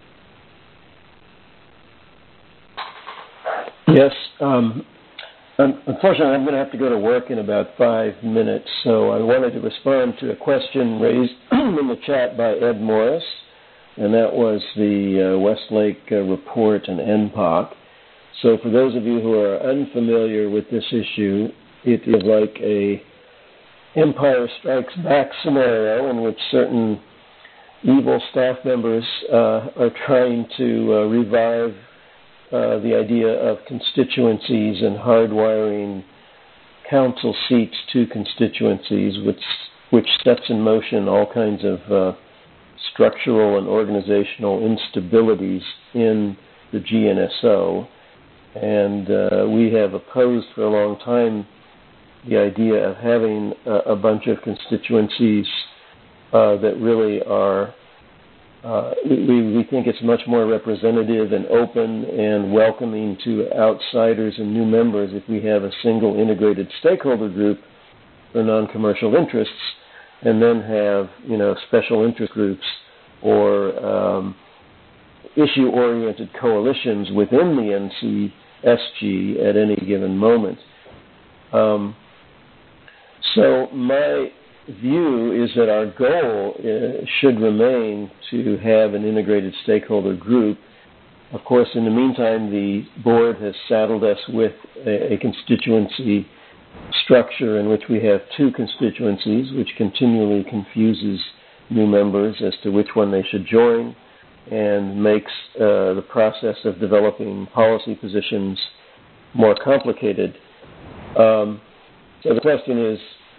Yes. Um, unfortunately, I'm going to have to go to work in about five minutes, so I wanted to respond to a question raised in the chat by Ed Morris, and that was the uh, Westlake uh, report and N P O C. So for those of you who are unfamiliar with this issue, it is like a Empire Strikes Back scenario in which certain evil staff members uh, are trying to uh, revive uh, the idea of constituencies and hardwiring council seats to constituencies, which which sets in motion all kinds of uh, structural and organizational instabilities in the G N S O. And uh, we have opposed for a long time the idea of having a, a bunch of constituencies uh, that really are, uh, we, we think it's much more representative and open and welcoming to outsiders and new members if we have a single integrated stakeholder group for non-commercial interests, and then have, you know, special interest groups or um, issue-oriented coalitions within the N C S G at any given moment. Um, so my view is that our goal uh, should remain to have an integrated stakeholder group. Of course, in the meantime, the board has saddled us with a, a constituency structure in which we have two constituencies, which continually confuses new members as to which one they should join, and makes uh, the process of developing policy positions more complicated. Um, so the question is,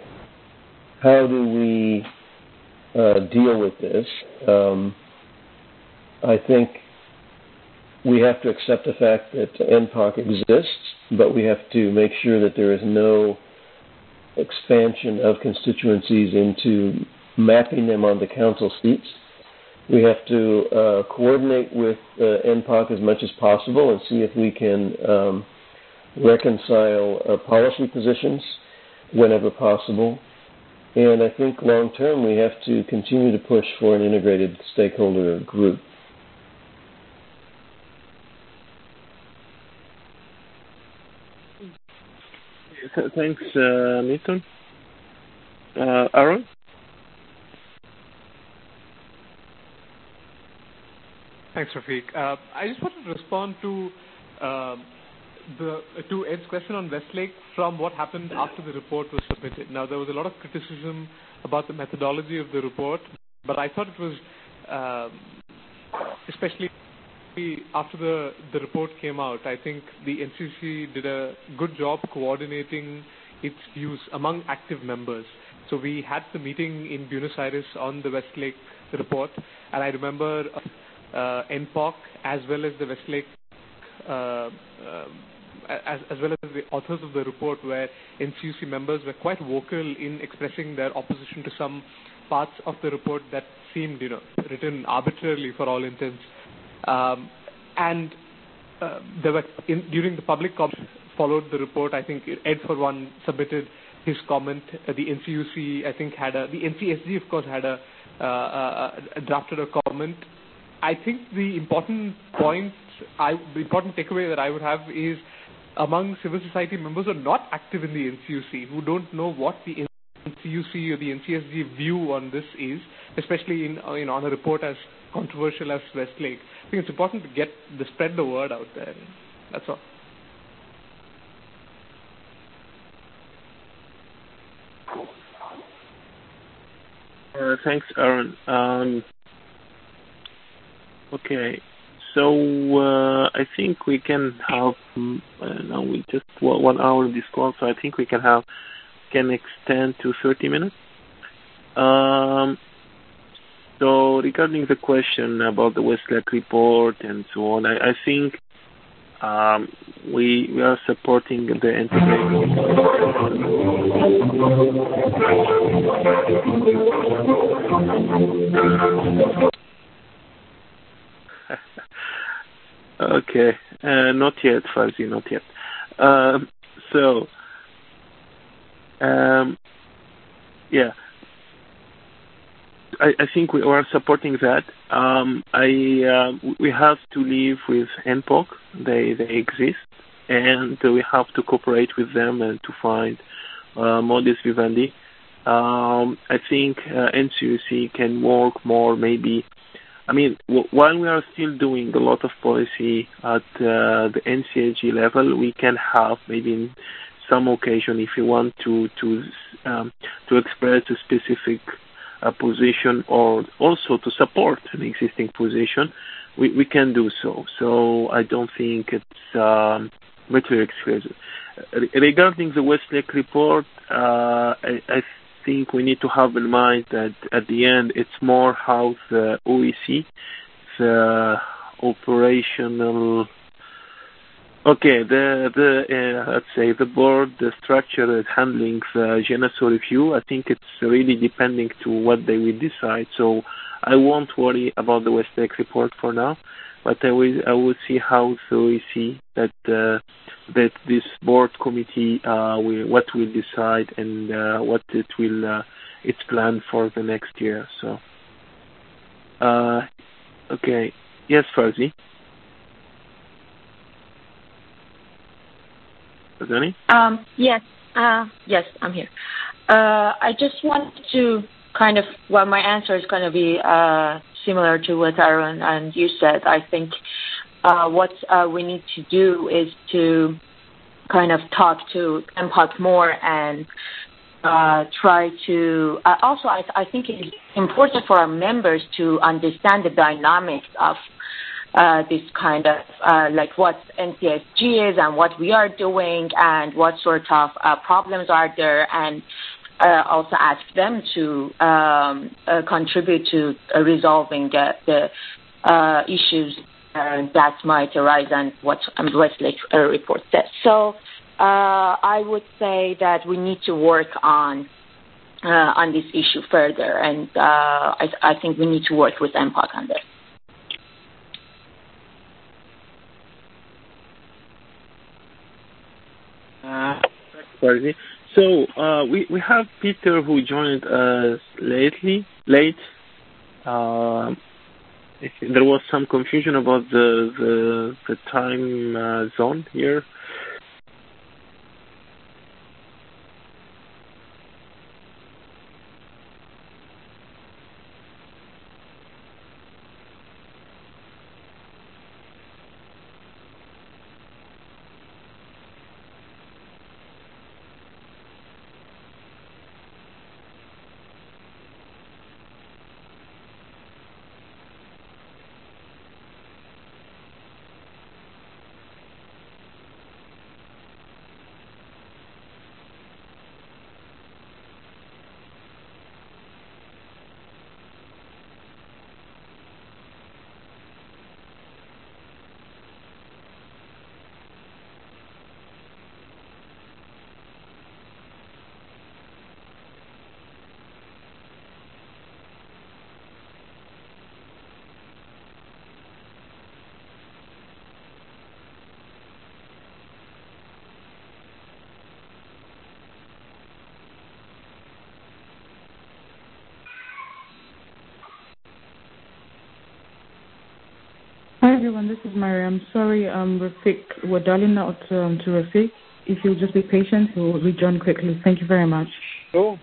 how do we uh, deal with this? Um, I think we have to accept the fact that N P O C exists, but we have to make sure that there is no expansion of constituencies into mapping them onto council seats. We have to uh, coordinate with uh, N P O C as much as possible and see if we can um, reconcile uh, policy positions whenever possible. And I think long term we have to continue to push for an integrated stakeholder group. Thanks, uh, Milton. Uh, Aaron? Thanks, Rafiq. Uh, I just wanted to respond to uh, the to Ed's question on Westlake from what happened after the report was submitted. Now, there was a lot of criticism about the methodology of the report, but I thought it was, um, especially after the, the report came out, I think the N C C did a good job coordinating its views among active members. So we had the meeting in Buenos Aires on the Westlake report, and I remember uh, N P O C as well as the Westlake, uh, uh, as, as well as the authors of the report, where N C U C members were quite vocal in expressing their opposition to some parts of the report that seemed, you know, written arbitrarily for all intents. Um, and uh, there were in, during the public comment followed the report. I think Ed for one submitted his comment. Uh, the N C U C, I think, had a, the N C S G, of course, had a, uh, uh, drafted a comment. I think the important point, I, the important takeaway that I would have is among civil society members who are not active in the N C U C, who don't know what the N C U C or the N C S G view on this is, especially in, you know, on a report as controversial as Westlake. I think it's important to get the spread the word out there. That's all. Uh, thanks, Aaron. Um, okay, so uh, I think we can have uh, now we just one hour this call, so I think we can have can extend to thirty minutes. Um, so regarding the question about the Westlake report and so on, I, I think um, we we are supporting the integrated. Okay, uh, not yet, Fuzzy, not yet. Um, so, um, yeah, I, I think we are supporting that. Um, I uh, we have to live with N P O C. They they exist, and we have to cooperate with them and to find uh, modus vivendi. Um, I think uh, N C U C can work more, maybe. I mean, w- while we are still doing a lot of policy at uh, the N C S G level, we can have maybe in some occasion, if you want to to um, to express a specific uh, position or also to support an existing position, we, we can do so. So I don't think it's um, mutually exclusive. Re- regarding the Westlake report, uh, I, I think we need to have in mind that at the end it's more how the O E C, the operational, okay, the the uh, let's say the board, the structure is handling the G N S O review. I think it's really depending to what they will decide. So I won't worry about the Westlake report for now, but I will I will see how the O E C that uh, that this board committee uh, will, what will decide and uh, what it will uh, its plan for the next year. So uh, okay, yes, Fuzzy. Fuzzy? Um, yes, uh, yes, I'm here. Uh, I just want to kind of, well, my answer is going to be uh, similar to what Aaron and you said. I think uh, what uh, we need to do is to kind of talk to N P O C more and uh, try to, uh, also I, I think it's important for our members to understand the dynamics of Uh, this kind of, uh, like what N C S G is and what we are doing and what sort of uh, problems are there, and uh, also ask them to um, uh, contribute to uh, resolving uh, the uh, issues uh, that might arise and what um, Westlake uh, report says. So uh, I would say that we need to work on uh, on this issue further, and uh, I, I think we need to work with N P O C on this. Uh, so uh, we we have Peter who joined us lately, late. Uh, there was some confusion about the the, the time uh, zone here. this is Mariam. Sorry, um, Rafik, we're dialing out um, to Rafik. If you'll just be patient, we'll rejoin quickly. Thank you very much. Sure.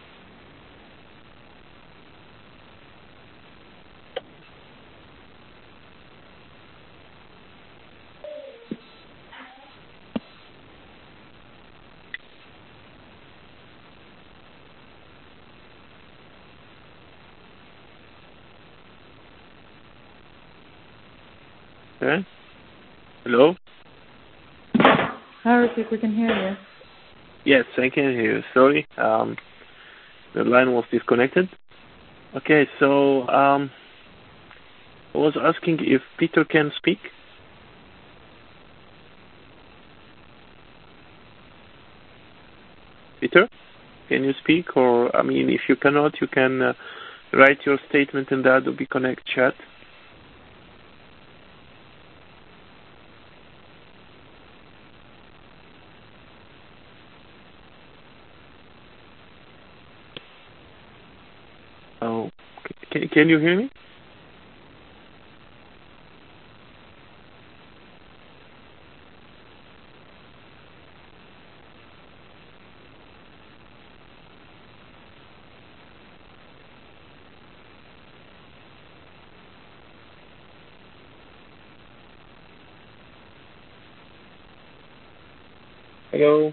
Okay. Hello? Hi, Rafik, we can hear you. Yes, I can hear you. Sorry, um, the line was disconnected. Okay, so um, I was asking if Peter can speak. Peter, can you speak? Or, I mean, if you cannot, you can uh, write your statement in the Adobe Connect chat. Oh, can, can you hear me? Hello?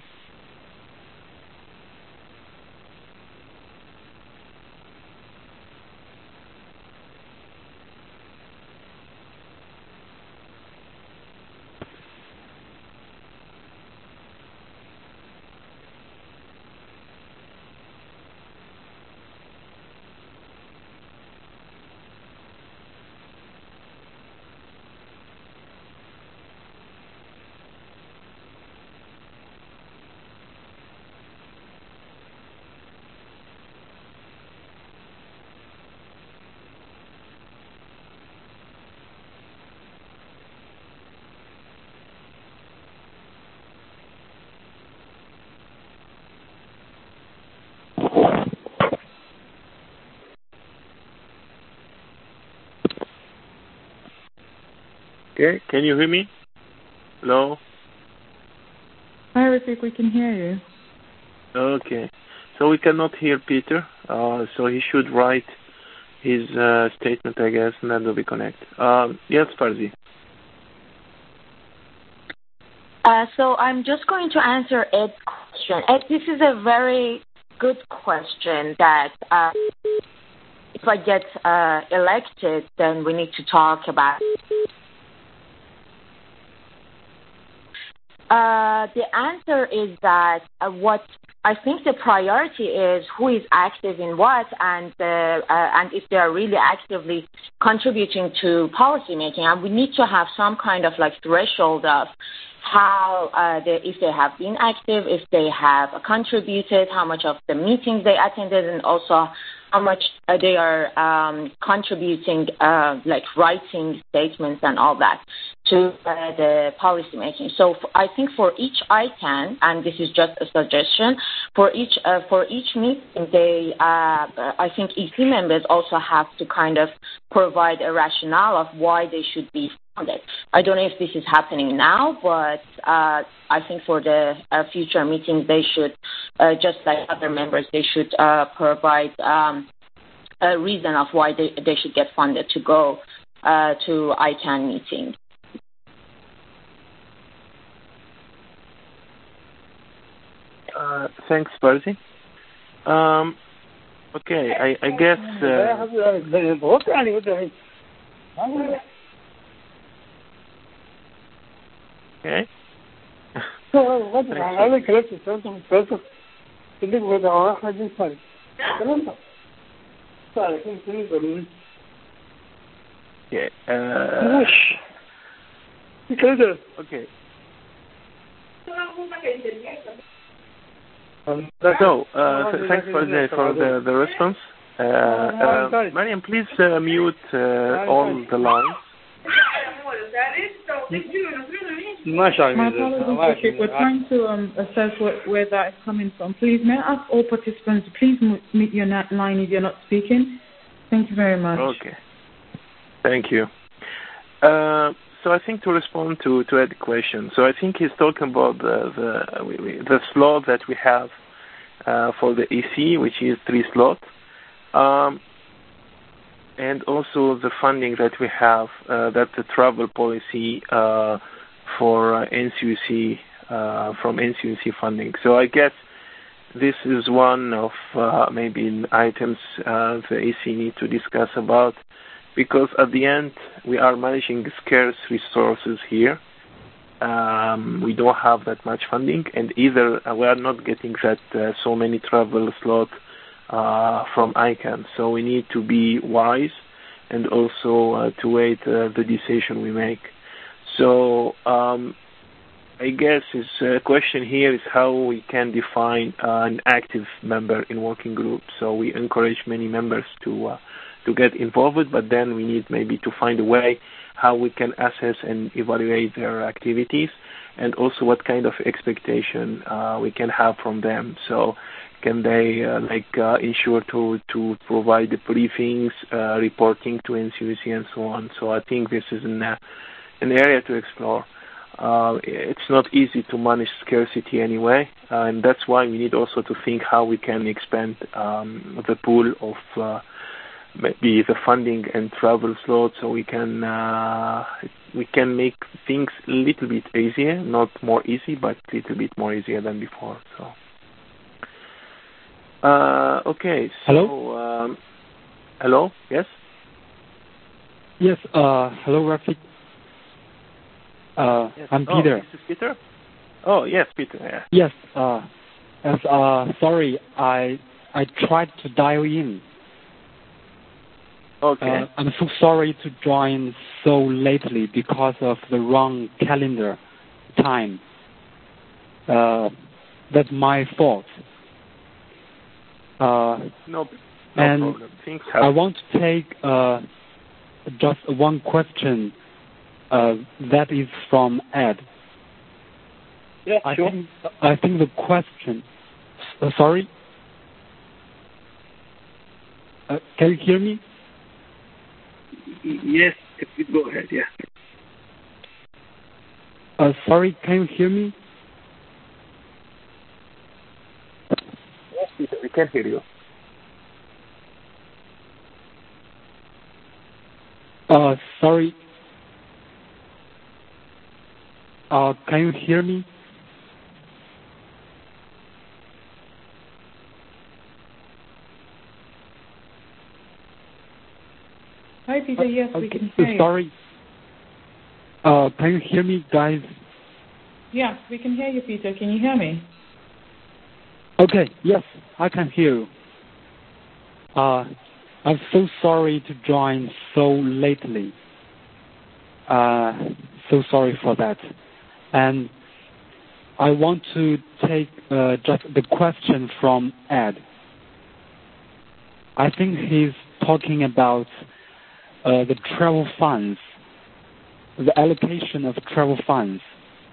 Okay, can you hear me? Hello? Hi, Rafik, we can hear you. Okay, so we cannot hear Peter, uh, so he should write his uh, statement, I guess, and then we'll be connect. Um, yes, Farzi. Uh, so I'm just going to answer Ed's question. Ed, this is a very good question that uh, if I get uh, elected, then we need to talk about. Uh, the answer is that uh, what I think the priority is who is active in what, and uh, uh, and if they are really actively contributing to policy making, and we need to have some kind of like threshold of how uh, they, if they have been active, if they have contributed, how much of the meetings they attended, and also how much uh, they are um, contributing, uh, like writing statements and all that to uh, the policy making. So f- I think for each I C A N, and this is just a suggestion, for each uh, for each meeting, they uh, I think E C members also have to kind of provide a rationale of why they should be funded. I don't know if this is happening now, but uh, I think for the uh, future meetings, they should, uh, just like other members, they should uh, provide um, a reason of why they, they should get funded to go uh, to I C A N meetings. Uh, thanks, Farzi. Um, okay, I, I guess... Uh, okay. Yeah. Uh, okay. So, uh, th- thanks for the for the, the response. Uh, uh, Mariam, please uh, mute uh, all the lines. My apologies, Rafik. We're trying to um, assess where, where that is coming from. Please, may I ask all participants to please mute your line if you're not speaking? Thank you very much. Okay. Thank you. Uh, so I think to respond to, to Ed's question, so I think he's talking about the the, the slot that we have uh, for the E C, which is three slots, um, and also the funding that we have, uh, that's the travel policy uh, for uh, N C U C, uh, from N C U C funding. So I guess this is one of uh, maybe items uh, the E C need to discuss about, because at the end we are managing scarce resources here. Um, we don't have that much funding, and either uh, we are not getting that uh, so many travel slots uh, from I CANN. So we need to be wise and also uh, to wait uh, the decision we make. So um, I guess his uh, question here is how we can define uh, an active member in working group. So we encourage many members to uh, to get involved, but then we need maybe to find a way how we can assess and evaluate their activities, and also what kind of expectation uh, we can have from them. So can they uh, like uh, ensure to, to provide the briefings, uh, reporting to N C U C and so on. So I think this is an, uh, an area to explore. Uh, it's not easy to manage scarcity anyway, uh, and that's why we need also to think how we can expand um, the pool of uh, maybe the funding and travel slots, so we can uh, we can make things a little bit easier, not more easy, but a little bit more easier than before. So, uh, okay. So, hello. Um, hello. Yes. Yes. Uh, hello, Rafik. Uh, yes. I'm oh, Peter. This is Peter. Oh, yes, Peter. Yeah. Yes. Uh, as uh, sorry, I I tried to dial in. Okay. Uh, I'm so sorry to join so lately because of the wrong calendar time. Uh, that's my fault. Uh, no, no and problem. Things happen. I want to take uh, just one question uh, that is from Ed. Yeah, I sure. think, I think the question... Uh, sorry? Uh, can you hear me? Yes, if you go ahead, yeah. Uh, sorry, can you hear me? Yes, Peter, we can hear you. Uh, sorry. Uh, can you hear me? Hi, Peter. Yes, uh, we can uh, hear you. Sorry. Uh, can you hear me, guys? Yeah, we can hear you, Peter. Can you hear me? Okay. Yes, I can hear you. Uh, I'm so sorry to join so lately. Uh, so sorry for that. And I want to take uh, just the question from Ed. I think he's talking about uh, the travel funds, the allocation of travel funds.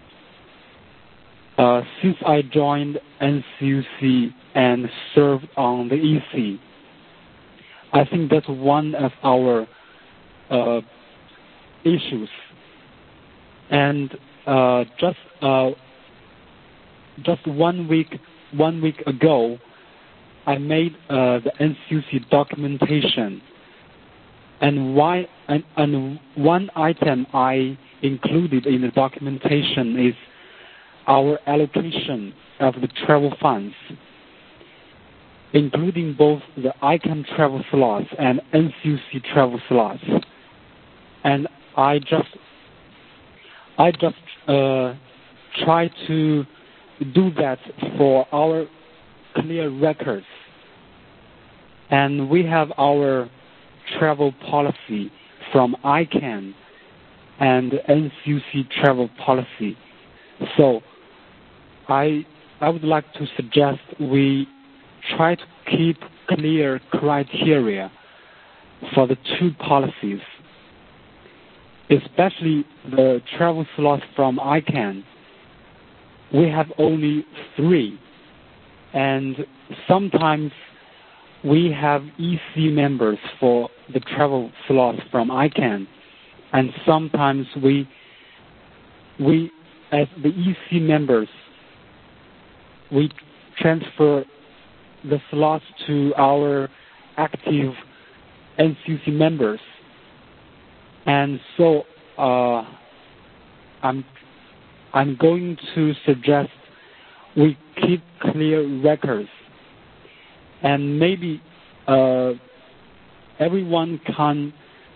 Uh, since I joined N C U C and served on the E C, I think that's one of our uh, issues. And uh, just uh, just one week one week ago, I made uh, the N C U C documentation, and why and, and one item I included in the documentation is our allocation of the travel funds, including both the I CANN travel slots and N C U C travel slots. And I just I just uh, try to do that for our clear records. And we have our travel policy from I CANN and N C U C travel policy. So I I would like to suggest we try to keep clear criteria for the two policies, especially the travel slots from I CANN. We have only three, and sometimes we have E C members for the travel slots from I CANN, and sometimes we, we as the E C members, we transfer the slots to our active N C U C members. And so uh, I'm, I'm going to suggest we keep clear records, and maybe uh, everyone can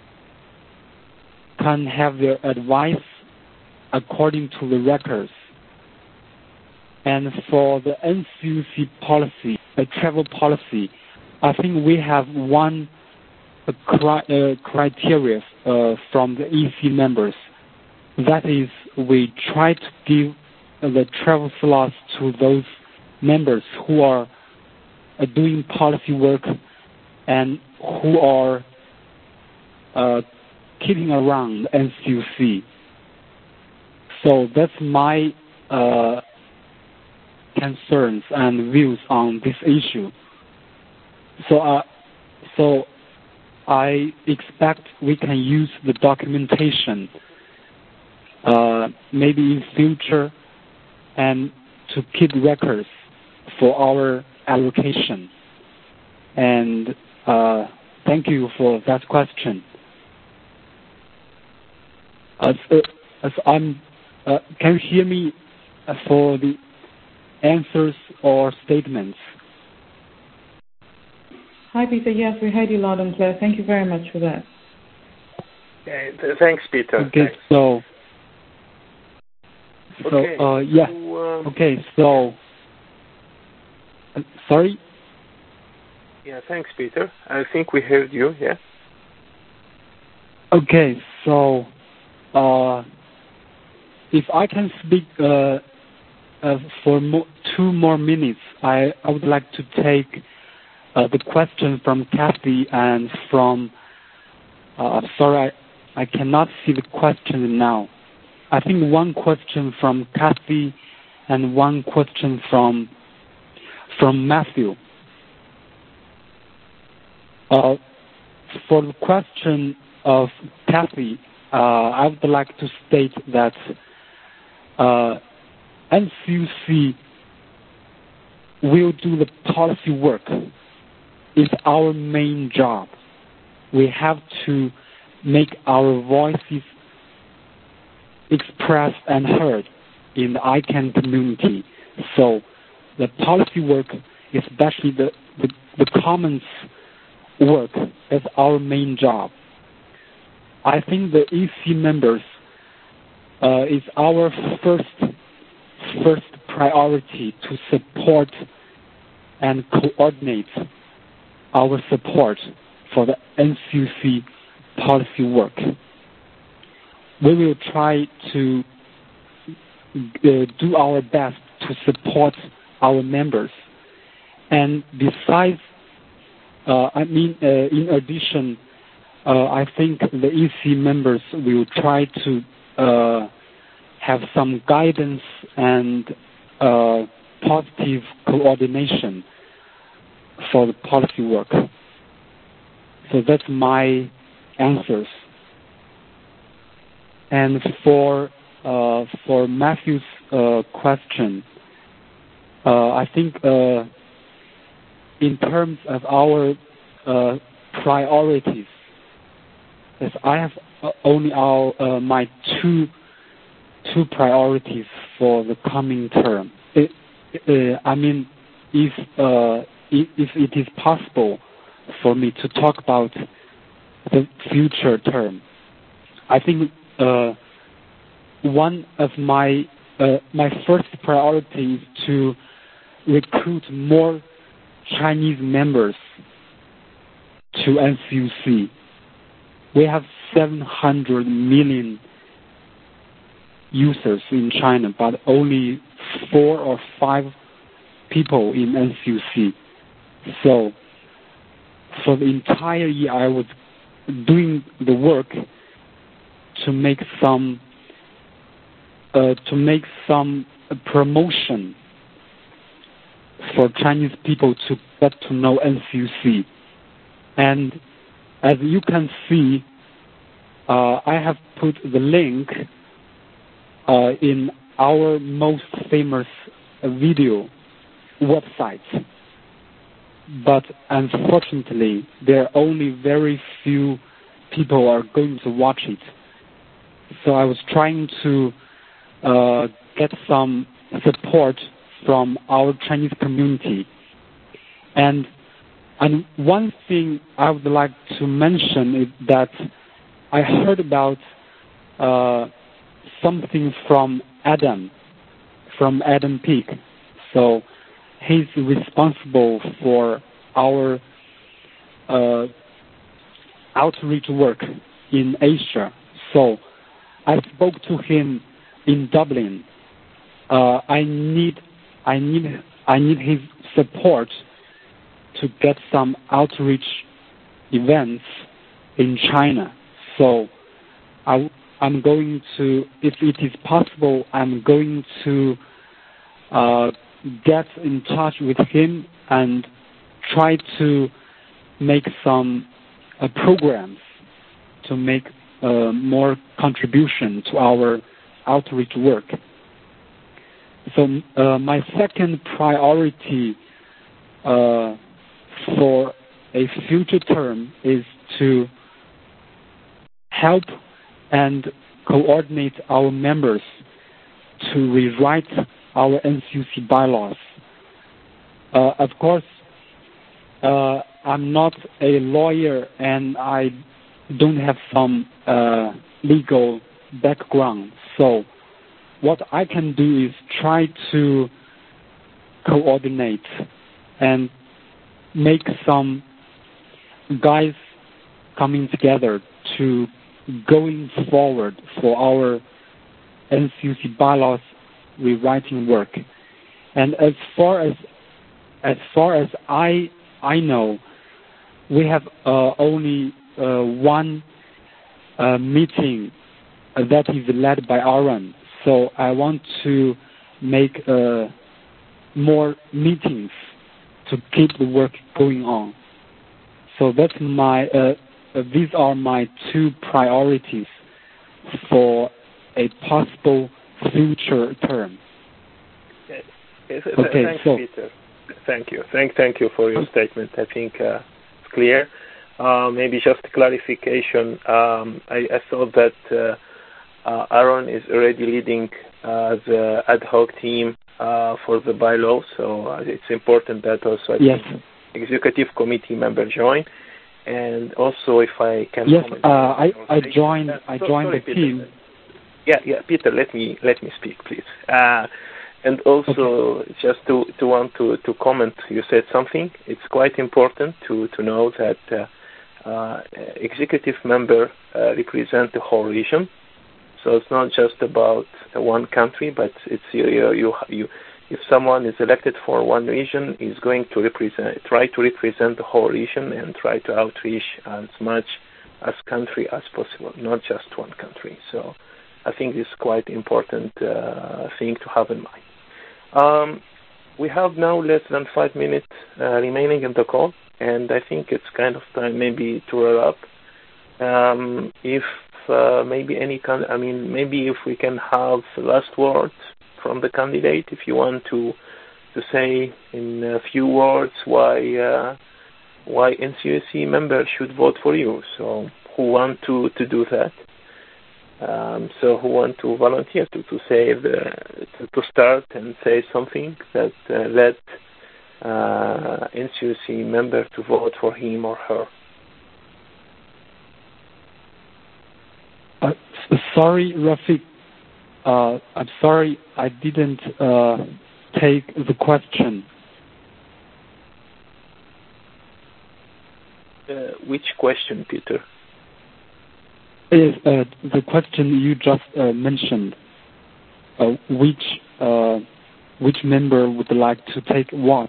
can have their advice according to the records. And for the N C U C policy, the travel policy, I think we have one uh, cri- uh, criteria uh, from the E C members. That is, we try to give the travel slots to those members who are uh, doing policy work and who are uh, kidding around N C U C. So that's my uh, concerns and views on this issue. So, uh, so I expect we can use the documentation, uh, maybe in future, and to keep records for our allocation. And uh, thank you for that question. As, uh, as I'm, uh, can you hear me for the answers or statements? Hi, Peter. Yes, we heard you loud and clear. Thank you very much for that. Okay, th- thanks, Peter. Okay, thanks. so, so okay, uh, yeah. So, um, okay, so, uh, sorry? Yeah, thanks, Peter. I think we heard you, yeah? Okay, so, uh, if I can speak uh, uh, for mo- two more minutes, I, I would like to take uh, the question from Kathy and from, uh, sorry, I, I cannot see the question now. I think one question from Kathy and one question from from Matthew. Uh, for the question of Kathy, uh, I would like to state that uh, N C U C will do the policy work. It's our main job. We have to make our voices expressed and heard in the I CANN community. So the policy work, especially the, the, the comments work, is our main job. I think the E C members uh, is our first first priority to support and coordinate our support for the N C U C policy work. We will try to uh, do our best to support our members. And besides, uh, I mean, uh, in addition, uh, I think the E C members will try to uh, have some guidance and uh, positive coordination for the policy work. So that's my answers. And for uh, for Matthew's uh, question, uh, I think uh, in terms of our uh, priorities, as I have only our uh, my two two priorities for the coming term. It, uh, I mean, if uh, if, if it is possible for me to talk about the future term, I think uh, one of my uh, my first priority is to recruit more Chinese members to N C U C. We have seven hundred million users in China, but only four or five people in N C U C. So for the entire year, I was doing the work to make some uh, to make some promotion for Chinese people to get to know N C U C. And as you can see, uh, I have put the link uh, in our most famous video website. But unfortunately, there are only very few people are going to watch it. So I was trying to uh, get some support from our Chinese community. And and one thing I would like to mention is that I heard about uh, something from Adam, from Adam Peak. So he's responsible for our uh, outreach work in Asia. So I spoke to him in Dublin. Uh, I need, I need, I need his support to get some outreach events in China. So I, I'm going to, if it is possible, I'm going to uh, get in touch with him and try to make some uh, programs to make uh, more contribution to our outreach work. So uh, my second priority uh, for a future term is to help and coordinate our members to rewrite our N C U C bylaws. Uh, of course, uh, I'm not a lawyer and I don't have some uh, legal background. So what I can do is try to coordinate and make some guys coming together to going forward for our N C U C bylaws rewriting work. And as far as as far as I I know, we have uh, only uh, one uh, meeting uh, that is led by Aaron. So I want to make uh, more meetings to keep the work going on. So that's my uh, uh, these are my two priorities for a possible future term. Okay, okay Thanks, so Peter. Thank you. Thank, thank you for your statement. I think uh, it's clear. Uh, maybe just a clarification. Um, I, I thought that uh, uh, Aaron is already leading uh, the ad hoc team uh, for the bylaws, so uh, it's important that also I yes. think executive committee member join. And also, if I can yes, comment, uh, I I joined uh, I so, joined sorry, the Peter. team. Yeah, yeah, Peter, let me let me speak, please. Uh, and also, okay. just to, to want to, to comment, you said something. It's quite important to, to know that uh, uh, executive member uh, represent the whole region. So it's not just about uh, one country, but it's you, you you if someone is elected for one region, is going to represent try to represent the whole region and try to outreach as much as country as possible, not just one country. So I think this is quite important uh, thing to have in mind. Um, we have now less than five minutes uh, remaining in the call, and I think it's kind of time maybe to wrap up. Um, if uh, maybe any kind, I mean, maybe if we can have last words from the candidate, if you want to to say in a few words why uh, why N C U C members should vote for you. So who want to, to do that? Um, so who want to volunteer to, to say the, to, to start and say something that uh, led uh, N C U C member to vote for him or her? Uh, sorry, Rafiq. Uh, I'm sorry I didn't uh, take the question. Uh, which question, Peter? Is uh, the question you just uh, mentioned? Uh, which uh, which member would like to take what?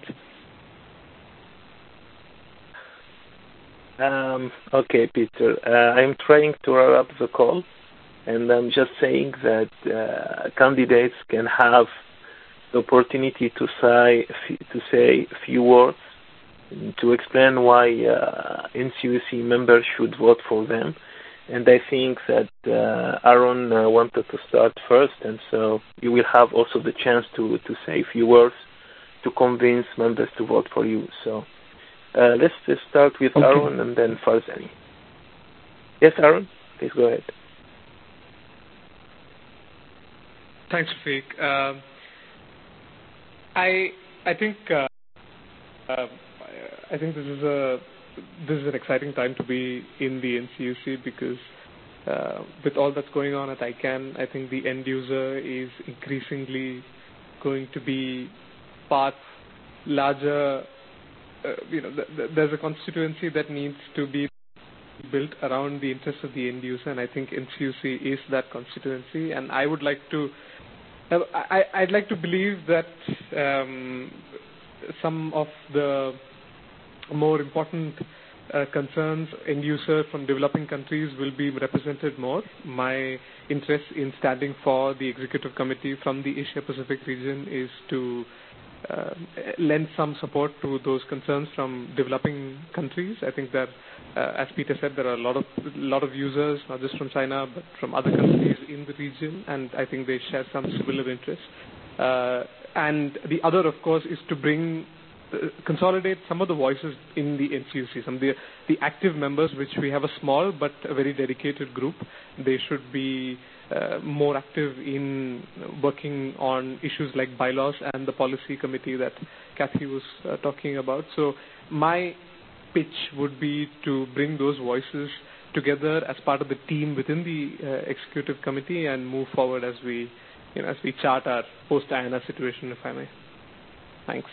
Um, okay, Peter. Uh, I'm trying to wrap up the call, and I'm just saying that uh, candidates can have the opportunity to say to say a few words to explain why uh, N C U C members should vote for them. And I think that uh, Aaron uh, wanted to start first, and so you will have also the chance to, to say a few words to convince members to vote for you. So uh, let's just start with okay. Aaron and then Farzaneh. Yes, Aaron, please go ahead. Thanks, Rafiq. Uh, I I think uh, uh, I think this is a this is an exciting time to be in the N C U C because uh, with all that's going on at I CANN, I think the end user is increasingly going to be part larger. Uh, you know, th- th- there's a constituency that needs to be built around the interests of the end user, and I think N C U C is that constituency. And I would like to, uh, I, I'd like to believe that um, some of the more important uh, concerns end user from developing countries will be represented more. My interest in standing for the executive committee from the Asia Pacific region is to Uh, lend some support to those concerns from developing countries. I think that, uh, as Peter said, there are a lot of lot of users, not just from China, but from other countries in the region, and I think they share some similar interests. Uh, and the other, of course, is to bring, uh, consolidate some of the voices in the N C U C, some of the, the active members, which we have a small but a very dedicated group. They should be Uh, more active in working on issues like bylaws and the policy committee that Kathy was uh, talking about. So my pitch would be to bring those voices together as part of the team within the uh, executive committee and move forward as we, you know, as we chart our post-I N R situation, if I may. Thanks.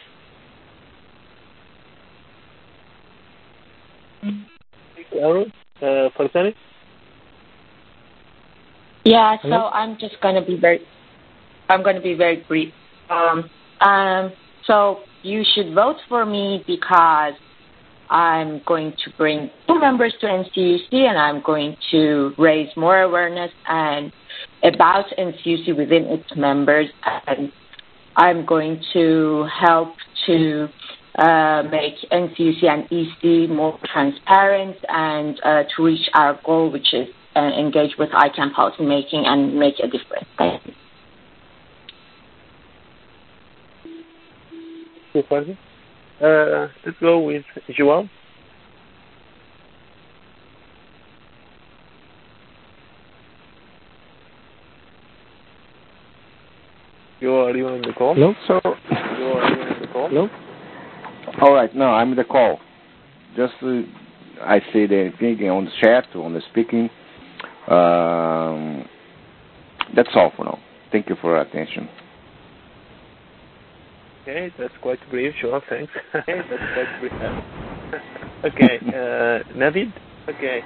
Thank you, Aaron. Uh, Farzaneh? Yeah, so Hello? I'm just going to be very, I'm going to be very brief. Um, um, so you should vote for me because I'm going to bring new members to N C U C and I'm going to raise more awareness and about N C U C within its members, and I'm going to help to uh, make N C U C and E C more transparent and uh, to reach our goal, which is Uh, engage with I CANN policy making and make a difference. Thank you. Okay, uh, let's go with João. You are you on the call? Hello? So, you are you on the call? Hello? All right, no, I'm in the call. Just uh, I see the thing on the chat, on the speaking. Um, that's all for now. Thank you for your attention. Okay, that's quite brief, João. Thanks. Okay, that's quite brief. Okay, uh, Navid. Okay.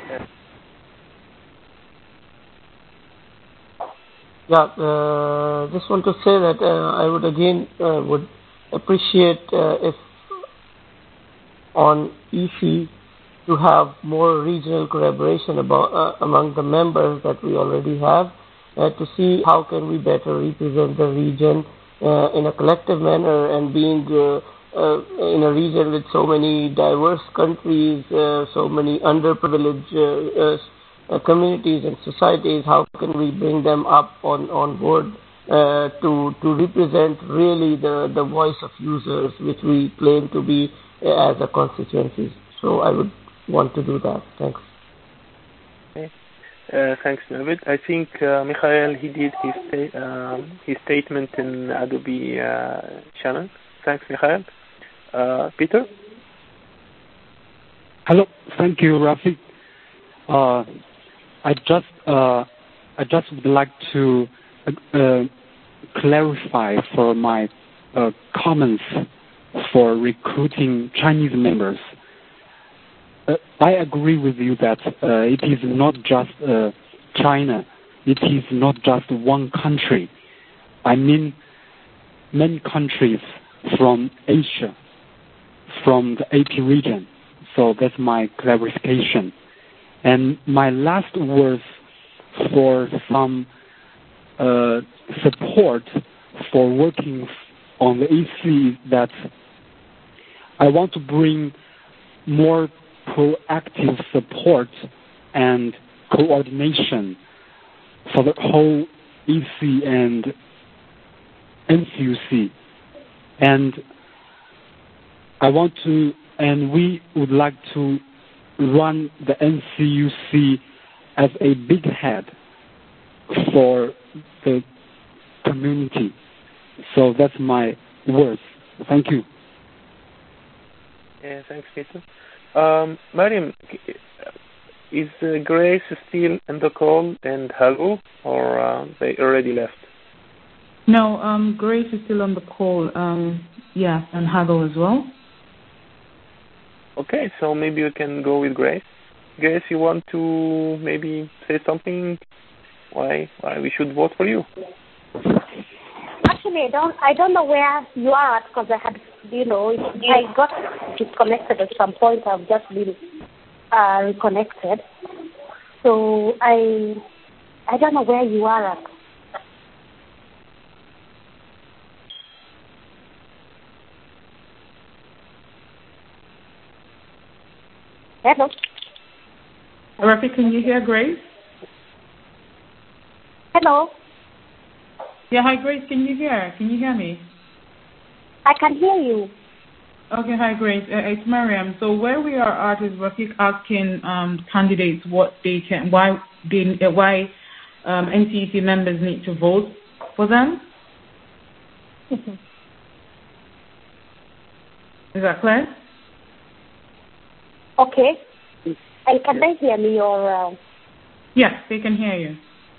Yeah, uh, just want to say that uh, I would again uh, would appreciate uh, if on E C to have more regional collaboration about, uh, among the members that we already have, uh, to see how can we better represent the region uh, in a collective manner, and being uh, uh, in a region with so many diverse countries, uh, so many underprivileged uh, uh, communities and societies, how can we bring them up on, on board uh, to, to represent really the, the voice of users, which we claim to be uh, as a constituency. So I would want to do that. Thanks. Okay. Uh, thanks, Navid. I think uh, Michael, he did his sta- um, his statement in Adobe uh, channel. Thanks, Michael. Uh, Peter? Hello. Thank you, Rafiq. Uh, I just uh, I just would like to uh, clarify for my uh, comments for recruiting Chinese members. Uh, I agree with you that uh, it is not just uh, China. It is not just one country. I mean many countries from Asia, from the A P region. So that's my clarification. And my last words for some uh, support for working on the E C that I want to bring more proactive support and coordination for the whole E C and N C U C. And I want to, and we would like to run the N C U C as a big head for the community. So that's my words. Thank you. Yeah, thanks, Peter. Um, Mariam, is uh, Grace still in the call and Hago, or uh, they already left? No, um, Grace is still on the call. Um, yeah, and Hago as well. Okay, so maybe we can go with Grace. Grace, you want to maybe say something? Why why we should vote for you? Actually, I don't I don't know where you are at, because I had, you know, I got disconnected at some point. I've just been uh, reconnected. So I I don't know where you are at. Hello. Rafi, can you hear Grace? Hello. Yeah, hi Grace, can you hear? Can you hear me? I can hear you. Okay, hi Grace. Uh, it's Mariam. So where we are at is Rafiq asking um, candidates what they can, why they, uh, why um, N C U C members need to vote for them. Mm-hmm. Is that clear? Okay. And can they hear me or? Uh... Yes, they can hear you.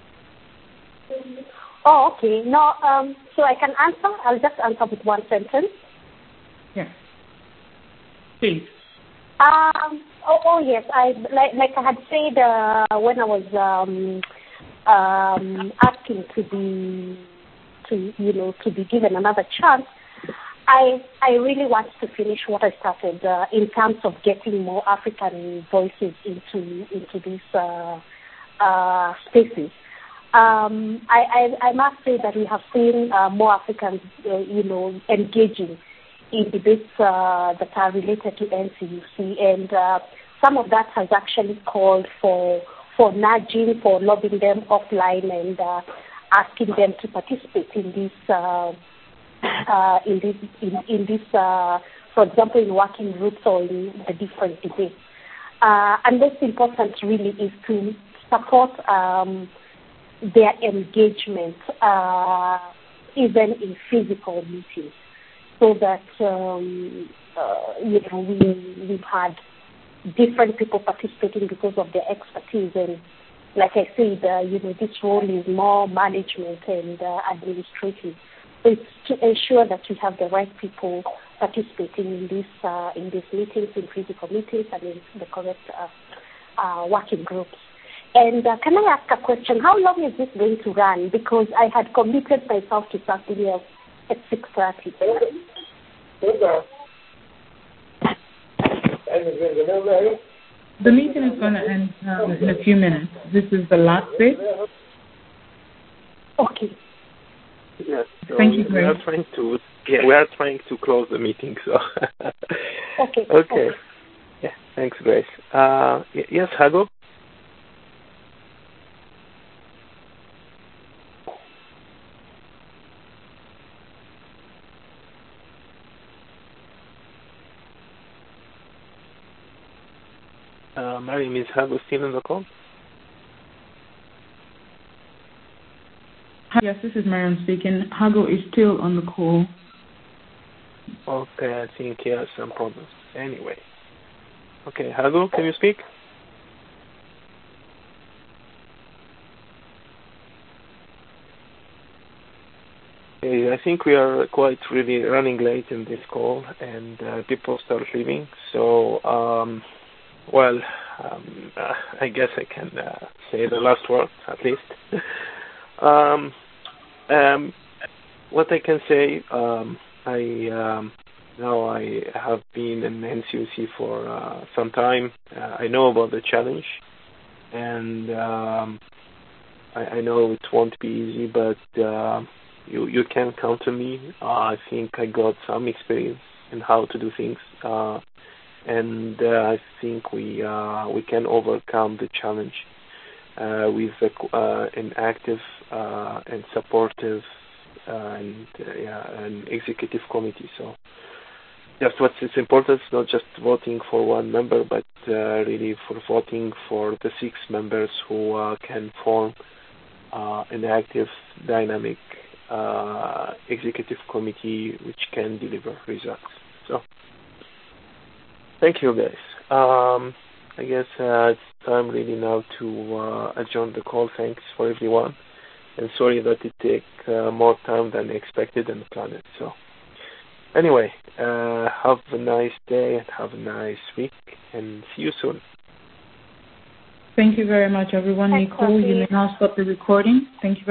Oh, okay. No, um, so I can answer. I'll just answer with one sentence. Yes. Please. Um. Oh, oh yes. I like like I had said uh, when I was um, um, asking to be to you know to be given another chance. I I really want to finish what I started uh, in terms of getting more African voices into into these uh, uh, spaces. Um, I, I I must say that we have seen uh, more Africans, uh, you know, engaging in debates uh, that are related to N C U C, and uh, some of that has actually called for for nudging, for lobbying them offline, and uh, asking them to participate in this. Uh, Uh, in this, in, in this uh, for example, in working groups or in the different debates. Uh, and most important really is to support um, their engagement, uh, even in physical meetings, so that um, uh, you know we we've had different people participating because of their expertise. And like I said, uh, you know, this role is more management and uh, administrative. It's to ensure that we have the right people participating in this uh, in these meetings, in physical meetings, and in the correct uh, uh, working groups. And uh, can I ask a question? How long is this going to run? Because I had committed myself to something else at six thirty. The meeting is going to end um, in a few minutes. This is the last bit. Okay. Yes. So Thank you, we are trying to yeah we are trying to close the meeting. So okay. Okay. Okay. Yeah. Thanks, Grace. Uh, yes, Hago. Uh, Mariam, is Hago still in the call? Yes, this is Mariam speaking. Hago is still on the call. Okay, I think he has some problems. Anyway. Okay, Hago, can you speak? Okay, I think we are quite really running late in this call, and uh, people start leaving. So, um, well, um, uh, I guess I can uh, say the last word, at least. um, um, what I can say, um, I um, now I have been in N C U C for uh, some time. Uh, I know about the challenge, and um, I, I know it won't be easy, but uh, you you can count on me. Uh, I think I got some experience in how to do things, uh, and uh, I think we uh, we can overcome the challenge. uh, with a, uh, an active uh, and supportive uh, and uh, yeah, an executive committee. So that's what's its importance, not just voting for one member, but uh, really for voting for the six members who uh, can form uh, an active, dynamic uh, executive committee which can deliver results. So thank you, guys. Um, I guess uh, it's time really now to uh, adjourn the call. Thanks for everyone. And sorry that it took uh, more time than expected and planned. So anyway, uh, have a nice day and have a nice week, and see you soon. Thank you very much, everyone. Thanks, Nicole, you may now stop the recording. Thank you very